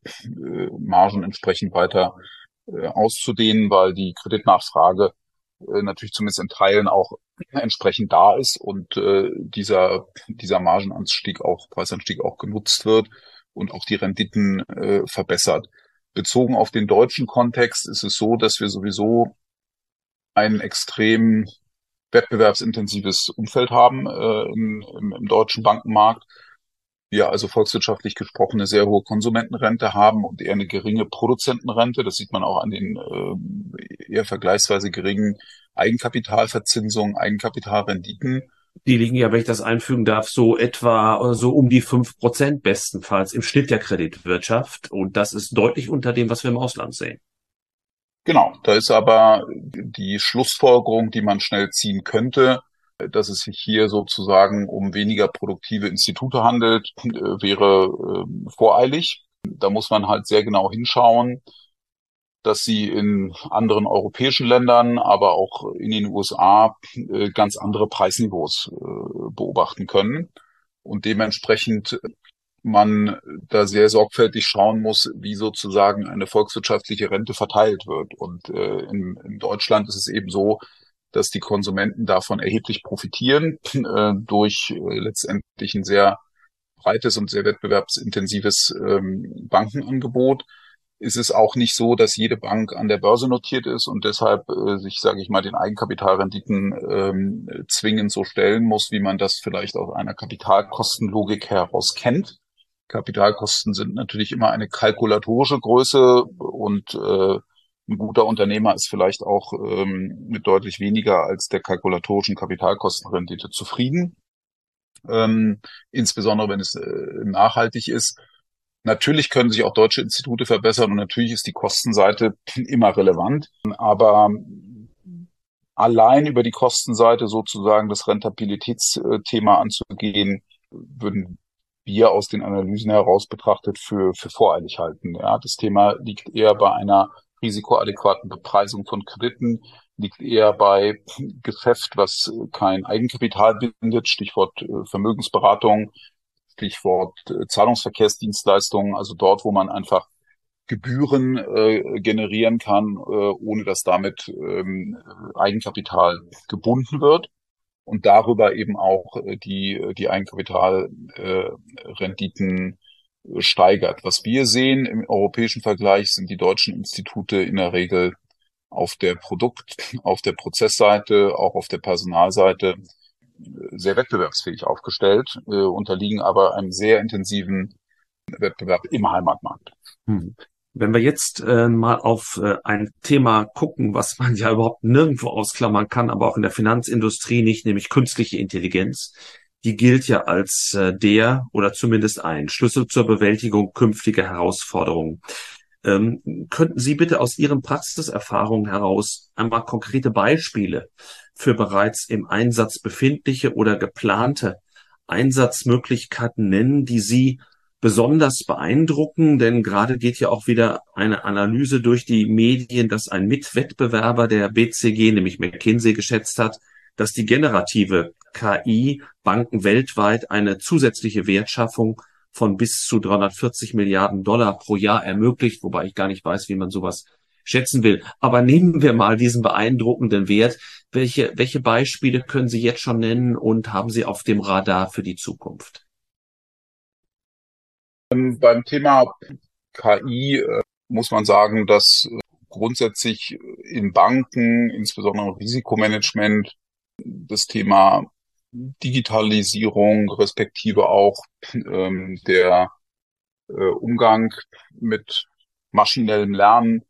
Margen entsprechend weiter auszudehnen, weil die Kreditnachfrage natürlich zumindest in Teilen auch entsprechend da ist und dieser Margenanstieg auch, Preisanstieg auch genutzt wird und auch die Renditen verbessert. Bezogen auf den deutschen Kontext ist es so, dass wir sowieso ein extrem wettbewerbsintensives Umfeld haben im deutschen Bankenmarkt. Wir also volkswirtschaftlich gesprochen eine sehr hohe Konsumentenrente haben und eher eine geringe Produzentenrente. Das sieht man auch an den eher vergleichsweise geringen Eigenkapitalverzinsungen, Eigenkapitalrenditen. Die liegen ja, wenn ich das einfügen darf, so etwa so um die 5% bestenfalls im Schnitt der Kreditwirtschaft. Und das ist deutlich unter dem, was wir im Ausland sehen. Genau, da ist aber die Schlussfolgerung, die man schnell ziehen könnte, dass es sich hier sozusagen um weniger produktive Institute handelt, wäre voreilig. Da muss man halt sehr genau hinschauen, dass sie in anderen europäischen Ländern, aber auch in den USA ganz andere Preisniveaus beobachten können und dementsprechend man da sehr sorgfältig schauen muss, wie sozusagen eine volkswirtschaftliche Rente verteilt wird. Und in Deutschland ist es eben so, dass die Konsumenten davon erheblich profitieren durch letztendlich ein sehr breites und sehr wettbewerbsintensives Bankenangebot. Ist es auch nicht so, dass jede Bank an der Börse notiert ist und deshalb sich, sage ich mal, den Eigenkapitalrenditen zwingend so stellen muss, wie man das vielleicht aus einer Kapitalkostenlogik heraus kennt. Kapitalkosten sind natürlich immer eine kalkulatorische Größe und ein guter Unternehmer ist vielleicht auch mit deutlich weniger als der kalkulatorischen Kapitalkostenrendite zufrieden, insbesondere wenn es nachhaltig ist. Natürlich können sich auch deutsche Institute verbessern und natürlich ist die Kostenseite immer relevant, aber allein über die Kostenseite sozusagen das Rentabilitätsthema anzugehen, würden wir aus den Analysen heraus betrachtet für voreilig halten. Ja, das Thema liegt eher bei einer risikoadäquaten Bepreisung von Krediten, liegt eher bei Geschäft, was kein Eigenkapital bindet, Stichwort Vermögensberatung, Stichwort Zahlungsverkehrsdienstleistungen, also dort, wo man einfach Gebühren generieren kann, ohne dass damit Eigenkapital gebunden wird und darüber eben auch die Eigenkapitalrenditen steigert. Was wir sehen im europäischen Vergleich sind die deutschen Institute in der Regel auf der auf der Prozessseite, auch auf der Personalseite sehr wettbewerbsfähig aufgestellt, unterliegen aber einem sehr intensiven Wettbewerb im Heimatmarkt. Wenn wir jetzt mal auf ein Thema gucken, was man ja überhaupt nirgendwo ausklammern kann, aber auch in der Finanzindustrie nicht, nämlich künstliche Intelligenz. Die gilt ja als der oder zumindest ein Schlüssel zur Bewältigung künftiger Herausforderungen. Könnten Sie bitte aus Ihren Praxiserfahrungen heraus einmal konkrete Beispiele für bereits im Einsatz befindliche oder geplante Einsatzmöglichkeiten nennen, die Sie besonders beeindrucken? Denn gerade geht ja auch wieder eine Analyse durch die Medien, dass ein Mitwettbewerber der BCG, nämlich McKinsey, geschätzt hat, dass die generative KI Banken weltweit eine zusätzliche Wertschaffung von bis zu 340 Milliarden Dollar pro Jahr ermöglicht, wobei ich gar nicht weiß, wie man sowas schätzen will. Aber nehmen wir mal diesen beeindruckenden Wert. Welche Beispiele können Sie jetzt schon nennen und haben Sie auf dem Radar für die Zukunft? Beim Thema KI muss man sagen, dass grundsätzlich in Banken, insbesondere im Risikomanagement, das Thema Digitalisierung, respektive auch der Umgang mit maschinellem Lernen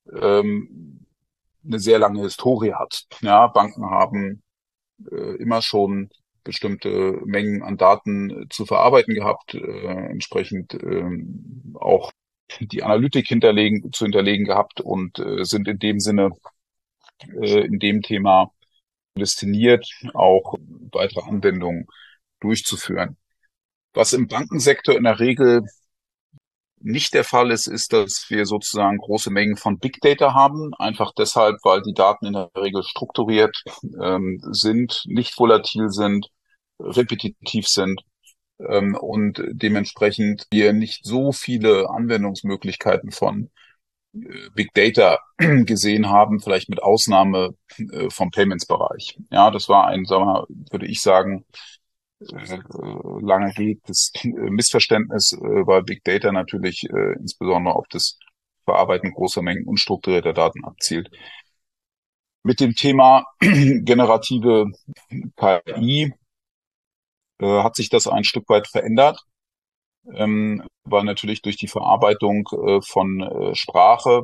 eine sehr lange Historie hat. Ja, Banken haben immer schon bestimmte Mengen an Daten zu verarbeiten gehabt, entsprechend auch die Analytik zu hinterlegen gehabt und sind in dem Sinne in dem Thema prädestiniert, auch weitere Anwendungen durchzuführen. Was im Bankensektor in der Regel nicht der Fall ist, ist, dass wir sozusagen große Mengen von Big Data haben, einfach deshalb, weil die Daten in der Regel strukturiert sind, nicht volatil sind, repetitiv sind und dementsprechend wir nicht so viele Anwendungsmöglichkeiten von Big Data gesehen haben, vielleicht mit Ausnahme vom Payments-Bereich. Ja, das war ein, sagen wir, würde ich sagen, lange hegtes Missverständnis, weil Big Data natürlich insbesondere auf das Verarbeiten großer Mengen unstrukturierter Daten abzielt. Mit dem Thema generative KI hat sich das ein Stück weit verändert, weil natürlich durch die Verarbeitung von Sprache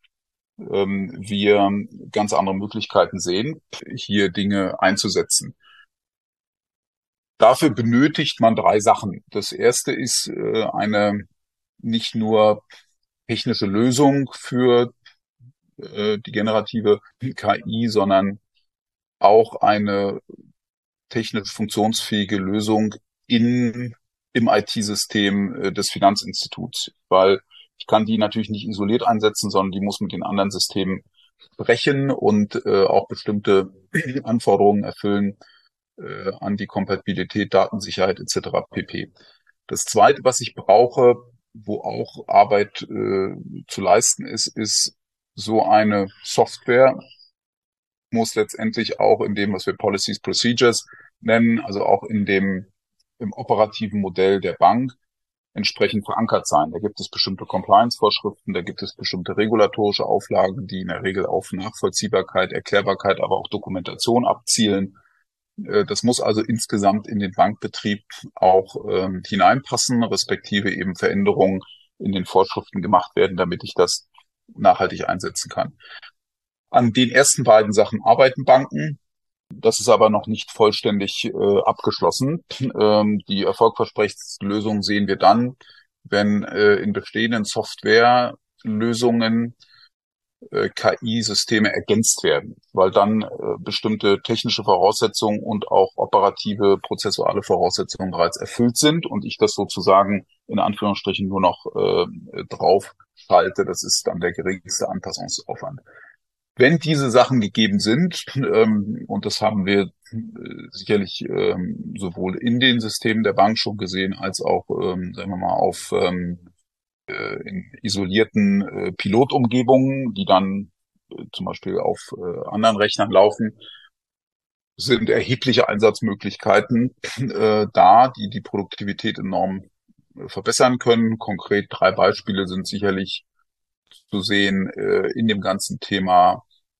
wir ganz andere Möglichkeiten sehen, hier Dinge einzusetzen. Dafür benötigt man 3 Sachen. Das erste ist eine nicht nur technische Lösung für die generative KI, sondern auch eine technisch funktionsfähige Lösung im IT-System des Finanzinstituts, weil ich kann die natürlich nicht isoliert einsetzen, sondern die muss mit den anderen Systemen sprechen und auch bestimmte Anforderungen erfüllen an die Kompatibilität, Datensicherheit etc. pp. Das Zweite, was ich brauche, wo auch Arbeit zu leisten ist so eine Software, muss letztendlich auch in dem, was wir Policies, Procedures nennen, also auch im operativen Modell der Bank entsprechend verankert sein. Da gibt es bestimmte Compliance-Vorschriften, da gibt es bestimmte regulatorische Auflagen, die in der Regel auf Nachvollziehbarkeit, Erklärbarkeit, aber auch Dokumentation abzielen. Das muss also insgesamt in den Bankbetrieb auch hineinpassen, respektive eben Veränderungen in den Vorschriften gemacht werden, damit ich das nachhaltig einsetzen kann. An den ersten beiden Sachen arbeiten Banken. Das ist aber noch nicht vollständig abgeschlossen. Die erfolgversprechendsten Lösungen sehen wir dann, wenn in bestehenden Softwarelösungen KI-Systeme ergänzt werden, weil dann bestimmte technische Voraussetzungen und auch operative, prozessuale Voraussetzungen bereits erfüllt sind und ich das sozusagen in Anführungsstrichen nur noch drauf schalte. Das ist dann der geringste Anpassungsaufwand. Wenn diese Sachen gegeben sind, und das haben wir sicherlich sowohl in den Systemen der Bank schon gesehen, als auch, sagen wir mal, auf in isolierten Pilotumgebungen, die dann zum Beispiel auf anderen Rechnern laufen, sind erhebliche Einsatzmöglichkeiten da, die die Produktivität enorm verbessern können. Konkret 3 Beispiele sind sicherlich zu sehen in dem ganzen Thema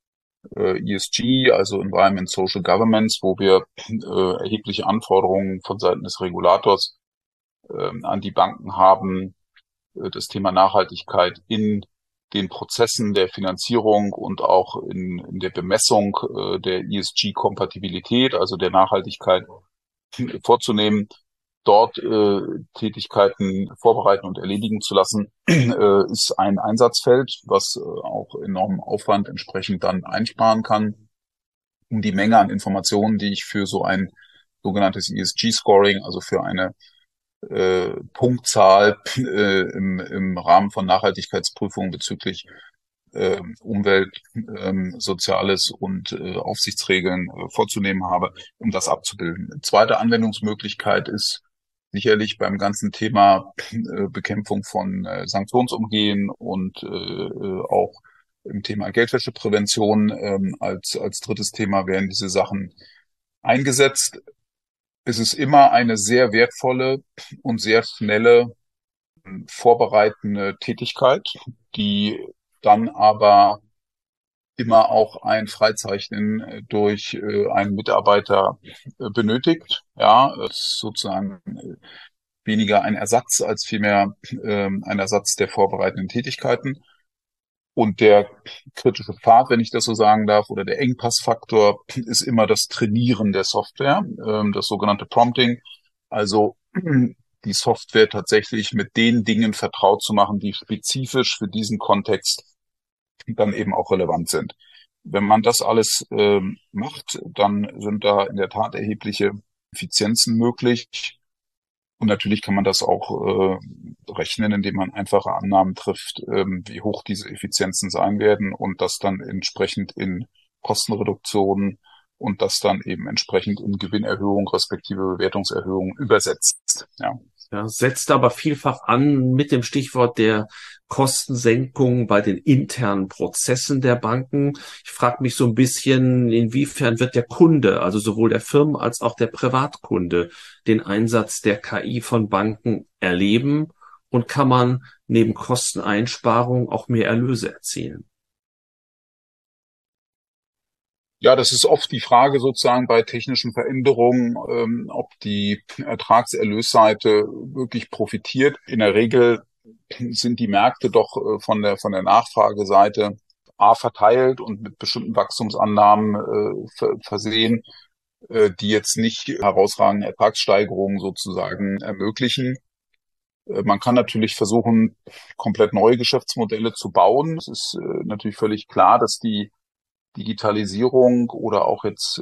ESG, also Environment Social Governance, wo wir erhebliche Anforderungen von Seiten des Regulators an die Banken haben, das Thema Nachhaltigkeit in den Prozessen der Finanzierung und auch in der Bemessung der ESG-Kompatibilität, also der Nachhaltigkeit, vorzunehmen, dort Tätigkeiten vorbereiten und erledigen zu lassen, ist ein Einsatzfeld, was auch enormen Aufwand entsprechend dann einsparen kann, um die Menge an Informationen, die ich für so ein sogenanntes ESG-Scoring, also für eine Punktzahl im Rahmen von Nachhaltigkeitsprüfungen bezüglich Umwelt, Soziales und Aufsichtsregeln vorzunehmen habe, um das abzubilden. Zweite Anwendungsmöglichkeit ist sicherlich beim ganzen Thema Bekämpfung von Sanktionsumgehen und auch im Thema Geldwäscheprävention als drittes Thema werden diese Sachen eingesetzt. Es ist immer eine sehr wertvolle und sehr schnelle vorbereitende Tätigkeit, die dann aber immer auch ein Freizeichnen durch einen Mitarbeiter benötigt. Ja, es ist sozusagen weniger ein Ersatz als vielmehr ein Ersatz der vorbereitenden Tätigkeiten. Und der kritische Pfad, wenn ich das so sagen darf, oder der Engpassfaktor ist immer das Trainieren der Software, das sogenannte Prompting. Also die Software tatsächlich mit den Dingen vertraut zu machen, die spezifisch für diesen Kontext dann eben auch relevant sind. Wenn man das alles macht, dann sind da in der Tat erhebliche Effizienzen möglich. Und natürlich kann man das auch rechnen, indem man einfache Annahmen trifft, wie hoch diese Effizienzen sein werden und das dann entsprechend in Kostenreduktionen und das dann eben entsprechend in Gewinnerhöhung respektive Bewertungserhöhung übersetzt. Ja. Ja, setzt aber vielfach an mit dem Stichwort der Kostensenkung bei den internen Prozessen der Banken. Ich frage mich so ein bisschen, inwiefern wird der Kunde, also sowohl der Firmen- als auch der Privatkunde, den Einsatz der KI von Banken erleben und kann man neben Kosteneinsparungen auch mehr Erlöse erzielen? Ja, das ist oft die Frage sozusagen bei technischen Veränderungen, ob die Ertragserlösseite wirklich profitiert. In der Regel sind die Märkte doch von der Nachfrageseite verteilt und mit bestimmten Wachstumsannahmen versehen, die jetzt nicht herausragende Ertragssteigerungen sozusagen ermöglichen. Man kann natürlich versuchen, komplett neue Geschäftsmodelle zu bauen. Es ist natürlich völlig klar, dass die Digitalisierung oder auch jetzt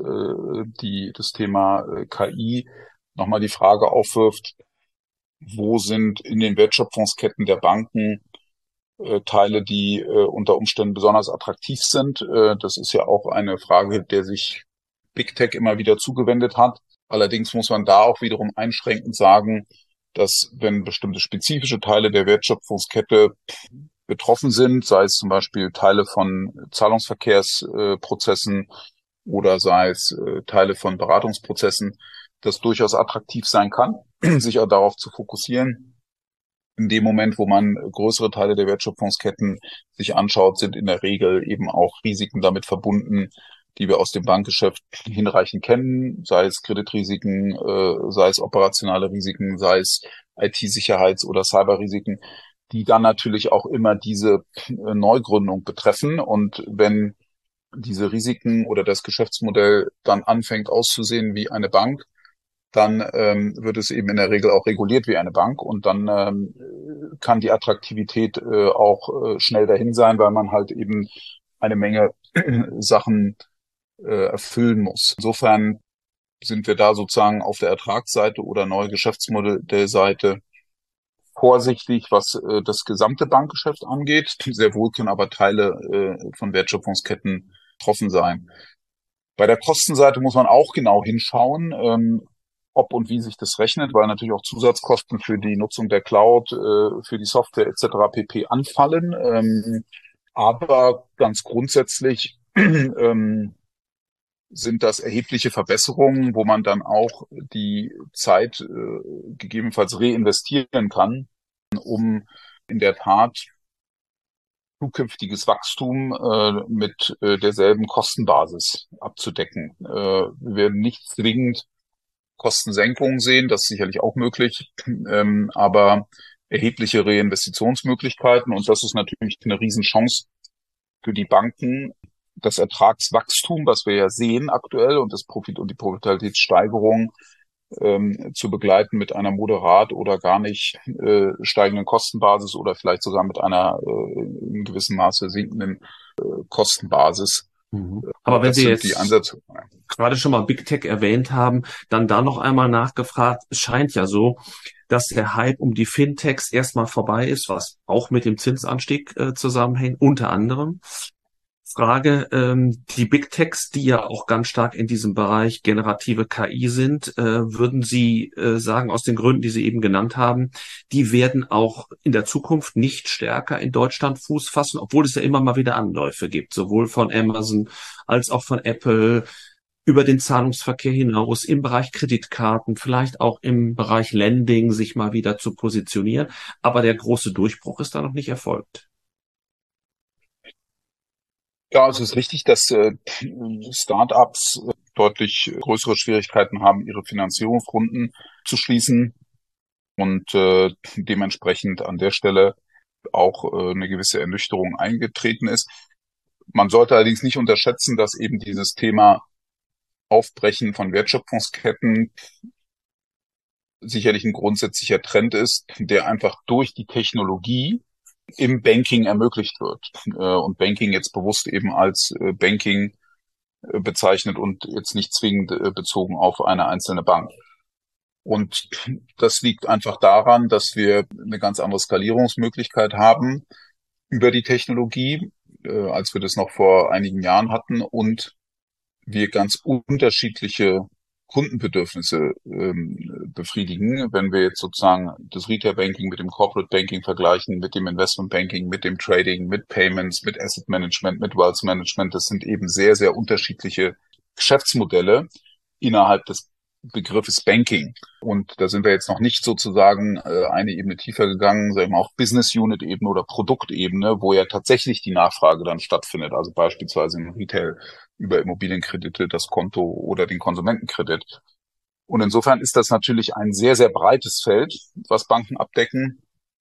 das Thema KI nochmal die Frage aufwirft, wo sind in den Wertschöpfungsketten der Banken Teile, die unter Umständen besonders attraktiv sind. Das ist ja auch eine Frage, der sich Big Tech immer wieder zugewendet hat. Allerdings muss man da auch wiederum einschränkend sagen, dass wenn bestimmte spezifische Teile der Wertschöpfungskette betroffen sind, sei es zum Beispiel Teile von Zahlungsverkehrsprozessen oder sei es Teile von Beratungsprozessen, das durchaus attraktiv sein kann, sich auch darauf zu fokussieren. In dem Moment, wo man größere Teile der Wertschöpfungsketten sich anschaut, sind in der Regel eben auch Risiken damit verbunden, die wir aus dem Bankgeschäft hinreichend kennen, sei es Kreditrisiken, sei es operationale Risiken, sei es IT-Sicherheits- oder Cyberrisiken, die dann natürlich auch immer diese Neugründung betreffen. Und wenn diese Risiken oder das Geschäftsmodell dann anfängt auszusehen wie eine Bank, dann wird es eben in der Regel auch reguliert wie eine Bank und dann kann die Attraktivität auch schnell dahin sein, weil man halt eben eine Menge Sachen erfüllen muss. Insofern sind wir da sozusagen auf der Ertragsseite oder neue Geschäftsmodellseite vorsichtig, was das gesamte Bankgeschäft angeht. Sehr wohl können aber Teile von Wertschöpfungsketten betroffen sein. Bei der Kostenseite muss man auch genau hinschauen, ob und wie sich das rechnet, weil natürlich auch Zusatzkosten für die Nutzung der Cloud, für die Software etc. pp. Anfallen. Aber ganz grundsätzlich sind das erhebliche Verbesserungen, wo man dann auch die Zeit gegebenenfalls reinvestieren kann, um in der Tat zukünftiges Wachstum mit derselben Kostenbasis abzudecken. Wir werden nicht zwingend Kostensenkungen sehen, das ist sicherlich auch möglich, aber erhebliche Reinvestitionsmöglichkeiten. Und das ist natürlich eine Riesenchance für die Banken, das Ertragswachstum, was wir ja sehen aktuell, und das Profit und die Profitabilitätssteigerung zu begleiten mit einer moderat oder gar nicht steigenden Kostenbasis oder vielleicht sogar mit einer in gewissem Maße sinkenden Kostenbasis. Aber wenn Das Sie sind jetzt die Ansätze. gerade schon mal Big Tech erwähnt haben, dann da noch einmal nachgefragt. Es scheint ja so, dass der Hype um die Fintechs erstmal vorbei ist, was auch mit dem Zinsanstieg zusammenhängt, unter anderem. Frage, die Big Techs, die ja auch ganz stark in diesem Bereich generative KI sind, würden Sie sagen, aus den Gründen, die Sie eben genannt haben, die werden auch in der Zukunft nicht stärker in Deutschland Fuß fassen, obwohl es ja immer mal wieder Anläufe gibt, sowohl von Amazon als auch von Apple, über den Zahlungsverkehr hinaus, im Bereich Kreditkarten, vielleicht auch im Bereich Lending sich mal wieder zu positionieren. Aber der große Durchbruch ist da noch nicht erfolgt. Ja, es ist richtig, dass Startups deutlich größere Schwierigkeiten haben, ihre Finanzierungsrunden zu schließen und dementsprechend an der Stelle auch eine gewisse Ernüchterung eingetreten ist. Man sollte allerdings nicht unterschätzen, dass eben dieses Thema Aufbrechen von Wertschöpfungsketten sicherlich ein grundsätzlicher Trend ist, der einfach durch die Technologie im Banking ermöglicht wird. Und Banking jetzt bewusst eben als Banking bezeichnet und jetzt nicht zwingend bezogen auf eine einzelne Bank. Und das liegt einfach daran, dass wir eine ganz andere Skalierungsmöglichkeit haben über die Technologie, als wir das noch vor einigen Jahren hatten, und wir ganz unterschiedliche Kundenbedürfnisse befriedigen. Wenn wir jetzt sozusagen das Retail Banking mit dem Corporate Banking vergleichen, mit dem Investment Banking, mit dem Trading, mit Payments, mit Asset Management, mit Wealth Management, das sind eben sehr, sehr unterschiedliche Geschäftsmodelle innerhalb des Begriffes Banking. Und da sind wir jetzt noch nicht sozusagen eine Ebene tiefer gegangen, sagen wir mal auf Business Unit Ebene oder Produktebene, wo ja tatsächlich die Nachfrage dann stattfindet. Also beispielsweise im Retail über Immobilienkredite, das Konto oder den Konsumentenkredit. Und insofern ist das natürlich ein sehr, sehr breites Feld, was Banken abdecken.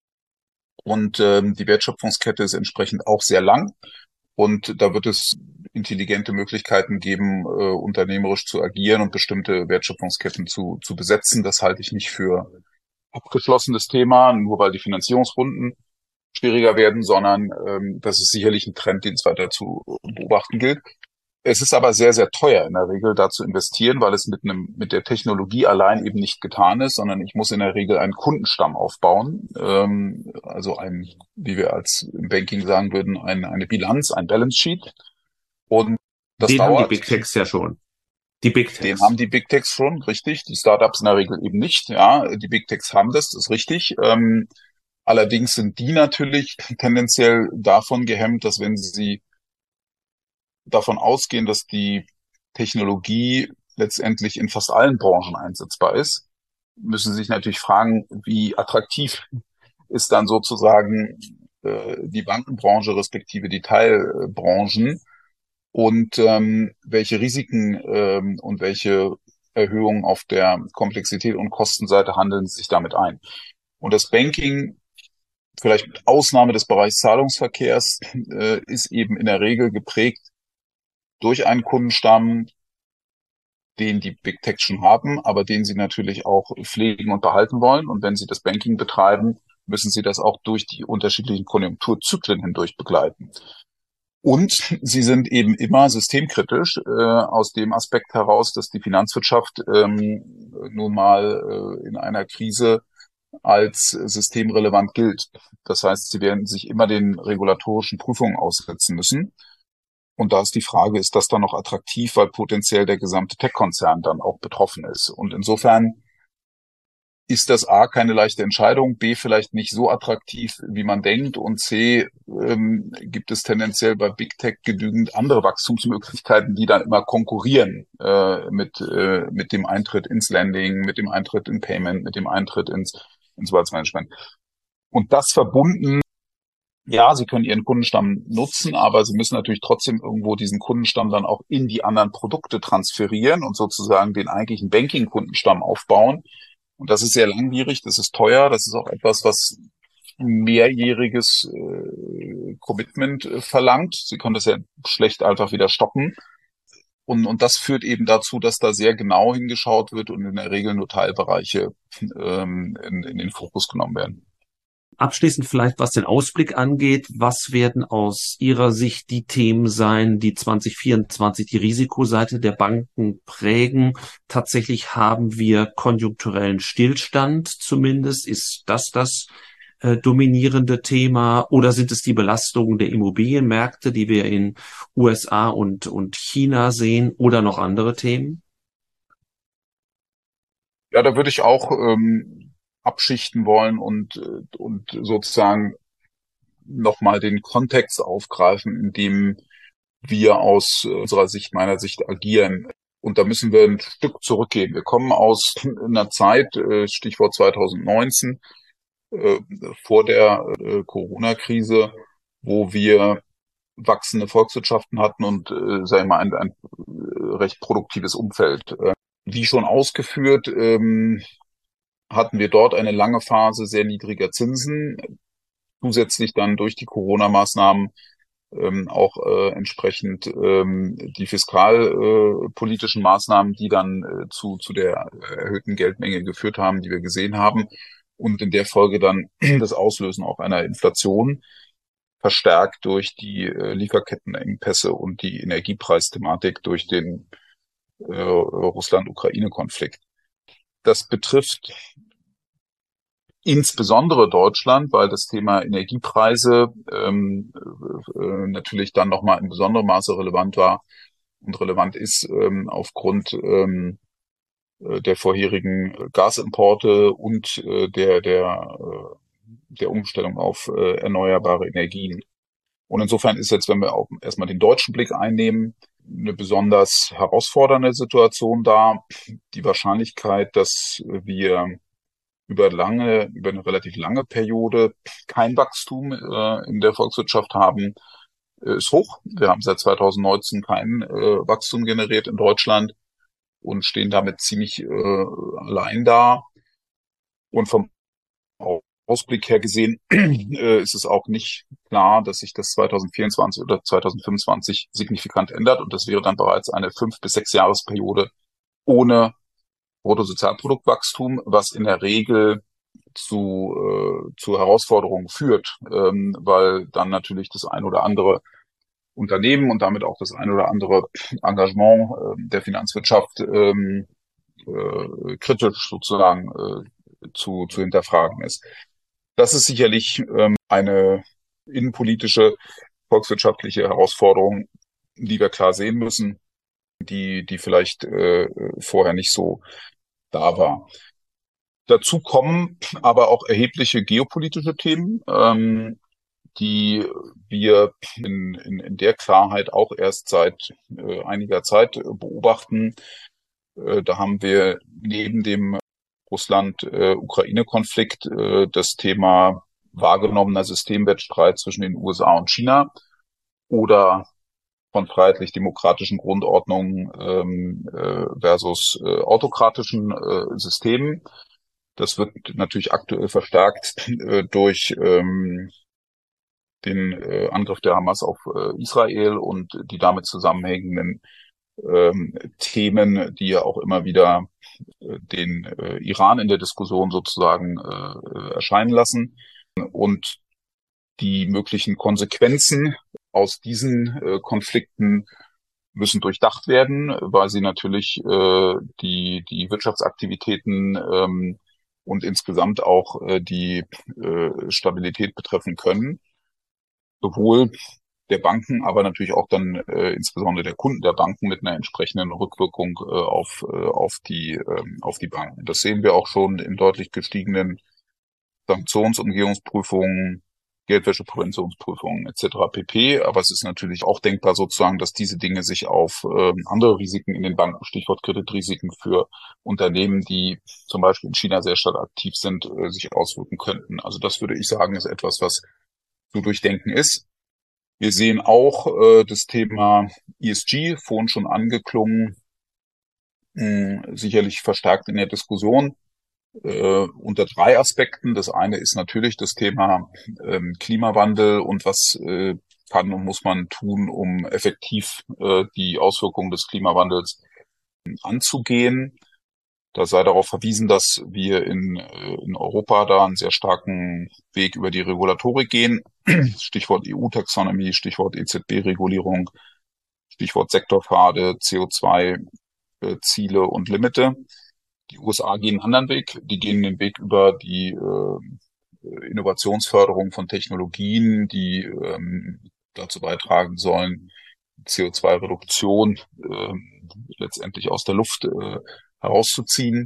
Und die Wertschöpfungskette ist entsprechend auch sehr lang. Und da wird es intelligente Möglichkeiten geben, unternehmerisch zu agieren und bestimmte Wertschöpfungsketten zu besetzen. Das halte ich nicht für abgeschlossenes Thema, nur weil die Finanzierungsrunden schwieriger werden, sondern das ist sicherlich ein Trend, den es weiter zu beobachten gilt. Es ist aber sehr, sehr teuer in der Regel, da zu investieren, weil es mit der Technologie allein eben nicht getan ist, sondern ich muss in der Regel einen Kundenstamm aufbauen, also wie wir als im Banking sagen würden, eine Bilanz, ein Balance Sheet. Und das Den dauert. haben die Big Techs ja schon. Die Big Techs. Den haben die Big Techs schon, richtig. Die Startups in der Regel eben nicht. Ja, die Big Techs haben das ist richtig. Allerdings sind die natürlich tendenziell davon gehemmt, dass wenn sie davon ausgehen, dass die Technologie letztendlich in fast allen Branchen einsetzbar ist, müssen Sie sich natürlich fragen, wie attraktiv ist dann sozusagen die Bankenbranche respektive die Teilbranchen und welche Risiken und welche Erhöhungen auf der Komplexität und Kostenseite handeln sich damit ein. Und das Banking, vielleicht mit Ausnahme des Bereichs Zahlungsverkehrs, ist eben in der Regel geprägt durch einen Kundenstamm, den die Big Tech schon haben, aber den sie natürlich auch pflegen und behalten wollen. Und wenn sie das Banking betreiben, müssen sie das auch durch die unterschiedlichen Konjunkturzyklen hindurch begleiten. Und sie sind eben immer systemkritisch aus dem Aspekt heraus, dass die Finanzwirtschaft nun mal in einer Krise als systemrelevant gilt. Das heißt, sie werden sich immer den regulatorischen Prüfungen aussetzen müssen. Und da ist die Frage, ist das dann noch attraktiv, weil potenziell der gesamte Tech-Konzern dann auch betroffen ist. Und insofern ist das A, keine leichte Entscheidung, B, vielleicht nicht so attraktiv, wie man denkt, und C, gibt es tendenziell bei Big Tech genügend andere Wachstumsmöglichkeiten, die dann immer konkurrieren mit dem Eintritt ins Lending, mit dem Eintritt in Payment, mit dem Eintritt ins Wealth Management. Und das verbunden, ja, Sie können Ihren Kundenstamm nutzen, aber Sie müssen natürlich trotzdem irgendwo diesen Kundenstamm dann auch in die anderen Produkte transferieren und sozusagen den eigentlichen Banking-Kundenstamm aufbauen. Und das ist sehr langwierig, das ist teuer, das ist auch etwas, was mehrjähriges Commitment verlangt. Sie können das ja schlecht einfach wieder stoppen. Und das führt eben dazu, dass da sehr genau hingeschaut wird und in der Regel nur Teilbereiche in den Fokus genommen werden. Abschließend vielleicht, was den Ausblick angeht, was werden aus Ihrer Sicht die Themen sein, die 2024 die Risikoseite der Banken prägen? Tatsächlich haben wir konjunkturellen Stillstand zumindest. Ist das dominierende Thema, oder sind es die Belastungen der Immobilienmärkte, die wir in USA und China sehen, oder noch andere Themen? Ja, da würde ich auch abschichten wollen und sozusagen nochmal den Kontext aufgreifen, in dem wir aus unserer Sicht, meiner Sicht agieren. Und da müssen wir ein Stück zurückgehen. Wir kommen aus einer Zeit, Stichwort 2019, vor der Corona-Krise, wo wir wachsende Volkswirtschaften hatten und sagen wir mal ein recht produktives Umfeld. Wie schon ausgeführt, hatten wir dort eine lange Phase sehr niedriger Zinsen, zusätzlich dann durch die Corona-Maßnahmen auch entsprechend die fiskalpolitischen Maßnahmen, die dann zu der erhöhten Geldmenge geführt haben, die wir gesehen haben, und in der Folge dann das Auslösen auch einer Inflation, verstärkt durch die Lieferkettenengpässe und die Energiepreisthematik durch den Russland-Ukraine-Konflikt. Das betrifft insbesondere Deutschland, weil das Thema Energiepreise natürlich dann nochmal in besonderem Maße relevant war und relevant ist aufgrund der vorherigen Gasimporte und der Umstellung auf erneuerbare Energien. Und insofern ist jetzt, wenn wir auch erstmal den deutschen Blick einnehmen, eine besonders herausfordernde Situation da. Die Wahrscheinlichkeit, dass wir über eine relativ lange Periode kein Wachstum in der Volkswirtschaft haben, ist hoch. Wir haben seit 2019 kein Wachstum generiert in Deutschland und stehen damit ziemlich allein da. Und vom Ausblick her gesehen ist es auch nicht klar, dass sich das 2024 oder 2025 signifikant ändert. Und das wäre dann bereits eine 5- bis 6-Jahresperiode ohne Bruttosozialproduktwachstum, was in der Regel zu Herausforderungen führt, weil dann natürlich das ein oder andere Unternehmen und damit auch das ein oder andere Engagement der Finanzwirtschaft kritisch sozusagen zu hinterfragen ist. Das ist sicherlich eine innenpolitische, volkswirtschaftliche Herausforderung, die wir klar sehen müssen, die vielleicht vorher nicht so da war. Dazu kommen aber auch erhebliche geopolitische Themen, die wir in der Klarheit auch erst seit einiger Zeit beobachten. Da haben wir neben dem Russland-Ukraine-Konflikt das Thema wahrgenommener Systemwettstreit zwischen den USA und China oder von freiheitlich-demokratischen Grundordnungen versus autokratischen Systemen. Das wird natürlich aktuell verstärkt durch den Angriff der Hamas auf Israel und die damit zusammenhängenden Themen, die ja auch immer wieder den Iran in der Diskussion sozusagen erscheinen lassen. Und die möglichen Konsequenzen aus diesen Konflikten müssen durchdacht werden, weil sie natürlich die Wirtschaftsaktivitäten und insgesamt auch die Stabilität betreffen können. Sowohl der Banken, aber natürlich auch dann insbesondere der Kunden der Banken mit einer entsprechenden Rückwirkung auf die Banken. Das sehen wir auch schon in deutlich gestiegenen Sanktionsumgehungsprüfungen, Geldwäschepräventionsprüfungen etc. pp. Aber es ist natürlich auch denkbar sozusagen, dass diese Dinge sich auf andere Risiken in den Banken, Stichwort Kreditrisiken für Unternehmen, die zum Beispiel in China sehr stark aktiv sind, sich auswirken könnten. Also das würde ich sagen, ist etwas, was zu durchdenken ist. Wir sehen auch das Thema ESG, vorhin schon angeklungen, sicherlich verstärkt in der Diskussion. unter 3 Aspekten. Das eine ist natürlich das Thema Klimawandel und was kann und muss man tun, um effektiv die Auswirkungen des Klimawandels anzugehen. Da sei darauf verwiesen, dass wir in Europa da einen sehr starken Weg über die Regulatorik gehen. Stichwort EU-Taxonomie, Stichwort EZB-Regulierung, Stichwort Sektorpfade, CO2-Ziele und Limite. Die USA gehen einen anderen Weg. Die gehen den Weg über die Innovationsförderung von Technologien, die dazu beitragen sollen, CO2-Reduktion letztendlich aus der Luft herauszuziehen.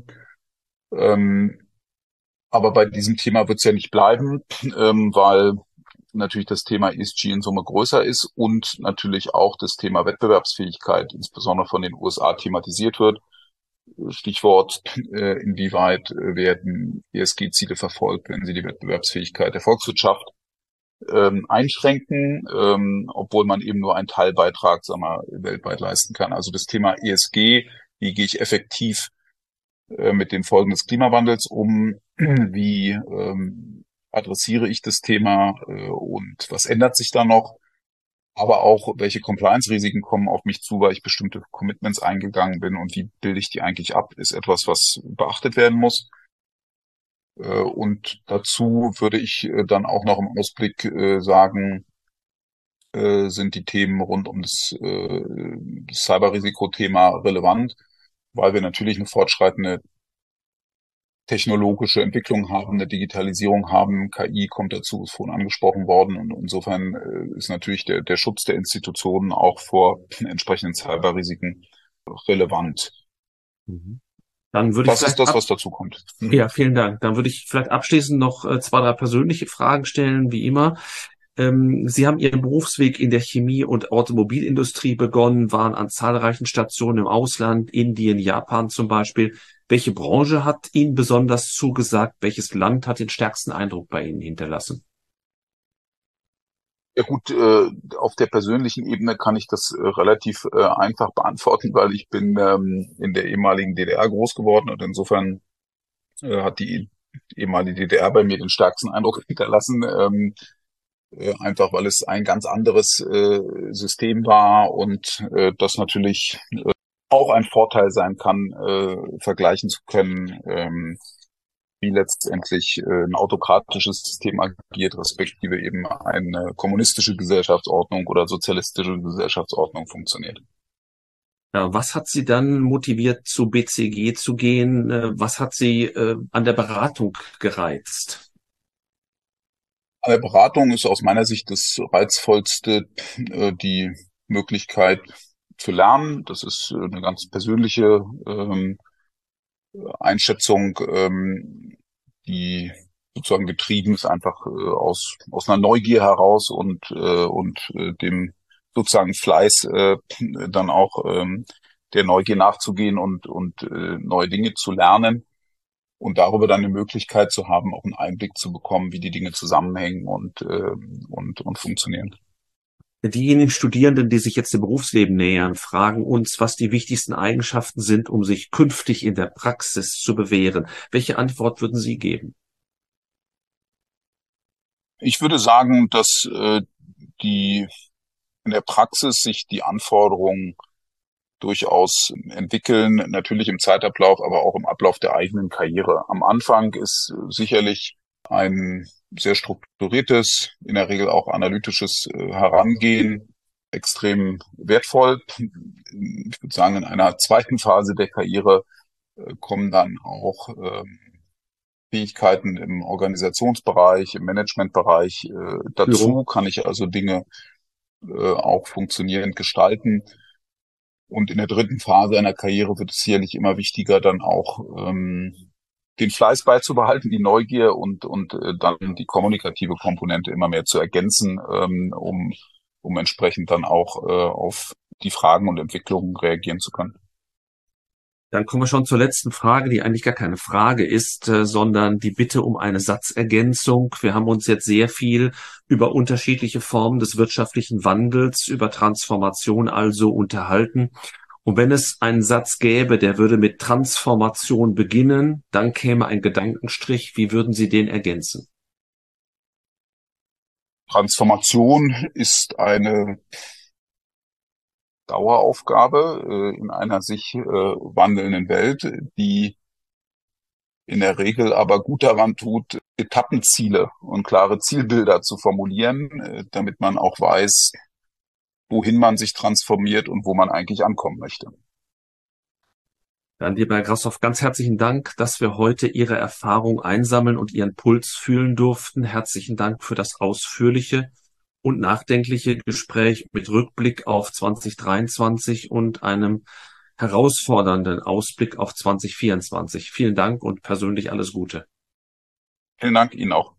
Aber bei diesem Thema wird es ja nicht bleiben, weil natürlich das Thema ESG in Summe größer ist und natürlich auch das Thema Wettbewerbsfähigkeit, insbesondere von den USA, thematisiert wird. Stichwort, inwieweit werden ESG-Ziele verfolgt, wenn sie die Wettbewerbsfähigkeit der Volkswirtschaft einschränken, obwohl man eben nur einen Teilbeitrag, weltweit leisten kann. Also das Thema ESG, wie gehe ich effektiv mit den Folgen des Klimawandels um, wie adressiere ich das Thema und was ändert sich da noch, aber auch welche Compliance-Risiken kommen auf mich zu, weil ich bestimmte Commitments eingegangen bin und wie bilde ich die eigentlich ab, ist etwas, was beachtet werden muss. Und dazu würde ich dann auch noch im Ausblick sagen, sind die Themen rund um das Cyberrisikothema relevant, weil wir natürlich eine fortschreitende technologische Entwicklung haben, eine Digitalisierung haben, KI kommt dazu, ist vorhin angesprochen worden und insofern ist natürlich der Schutz der Institutionen auch vor entsprechenden Cyberrisiken relevant. Dann würde das ist das, was dazu kommt. Ja, vielen Dank. Dann würde ich vielleicht abschließend noch 2, 3 persönliche Fragen stellen, wie immer. Sie haben Ihren Berufsweg in der Chemie- und Automobilindustrie begonnen, waren an zahlreichen Stationen im Ausland, Indien, Japan zum Beispiel. Welche Branche hat Ihnen besonders zugesagt? Welches Land hat den stärksten Eindruck bei Ihnen hinterlassen? Ja gut, auf der persönlichen Ebene kann ich das relativ einfach beantworten, weil ich bin in der ehemaligen DDR groß geworden und insofern hat die ehemalige DDR bei mir den stärksten Eindruck hinterlassen. Einfach weil es ein ganz anderes System war und das natürlich auch ein Vorteil sein kann, vergleichen zu können, wie letztendlich ein autokratisches System agiert, respektive eben eine kommunistische Gesellschaftsordnung oder sozialistische Gesellschaftsordnung funktioniert. Ja, was hat Sie dann motiviert, zu BCG zu gehen? Was hat Sie an der Beratung gereizt? An der Beratung ist aus meiner Sicht das Reizvollste die Möglichkeit zu lernen. Das ist eine ganz persönliche Einschätzung, die sozusagen getrieben ist einfach aus einer Neugier heraus und dem sozusagen Fleiß dann auch der Neugier nachzugehen und neue Dinge zu lernen und darüber dann eine Möglichkeit zu haben, auch einen Einblick zu bekommen, wie die Dinge zusammenhängen und funktionieren. Diejenigen Studierenden, die sich jetzt dem Berufsleben nähern, fragen uns, was die wichtigsten Eigenschaften sind, um sich künftig in der Praxis zu bewähren. Welche Antwort würden Sie geben? Ich würde sagen, dass in der Praxis sich die Anforderungen durchaus entwickeln, natürlich im Zeitablauf, aber auch im Ablauf der eigenen Karriere. Am Anfang ist sicherlich ein sehr strukturiertes, in der Regel auch analytisches Herangehen extrem wertvoll. Ich würde sagen, in einer zweiten Phase der Karriere kommen dann auch Fähigkeiten im Organisationsbereich, im Managementbereich dazu, kann ich also Dinge auch funktionierend gestalten. Und in der dritten Phase einer Karriere wird es sicherlich immer wichtiger, dann auch den Fleiß beizubehalten, die Neugier und dann die kommunikative Komponente immer mehr zu ergänzen, um entsprechend dann auch auf die Fragen und Entwicklungen reagieren zu können. Dann kommen wir schon zur letzten Frage, die eigentlich gar keine Frage ist, sondern die Bitte um eine Satzergänzung. Wir haben uns jetzt sehr viel über unterschiedliche Formen des wirtschaftlichen Wandels, über Transformation also unterhalten. Und wenn es einen Satz gäbe, der würde mit Transformation beginnen, dann käme ein Gedankenstrich. Wie würden Sie den ergänzen? Transformation ist eine Daueraufgabe in einer sich wandelnden Welt, die in der Regel aber gut daran tut, Etappenziele und klare Zielbilder zu formulieren, damit man auch weiß, wohin man sich transformiert und wo man eigentlich ankommen möchte. Dann, lieber Herr Grashoff, ganz herzlichen Dank, dass wir heute Ihre Erfahrung einsammeln und Ihren Puls fühlen durften. Herzlichen Dank für das ausführliche und nachdenkliche Gespräch mit Rückblick auf 2023 und einem herausfordernden Ausblick auf 2024. Vielen Dank und persönlich alles Gute. Vielen Dank Ihnen auch.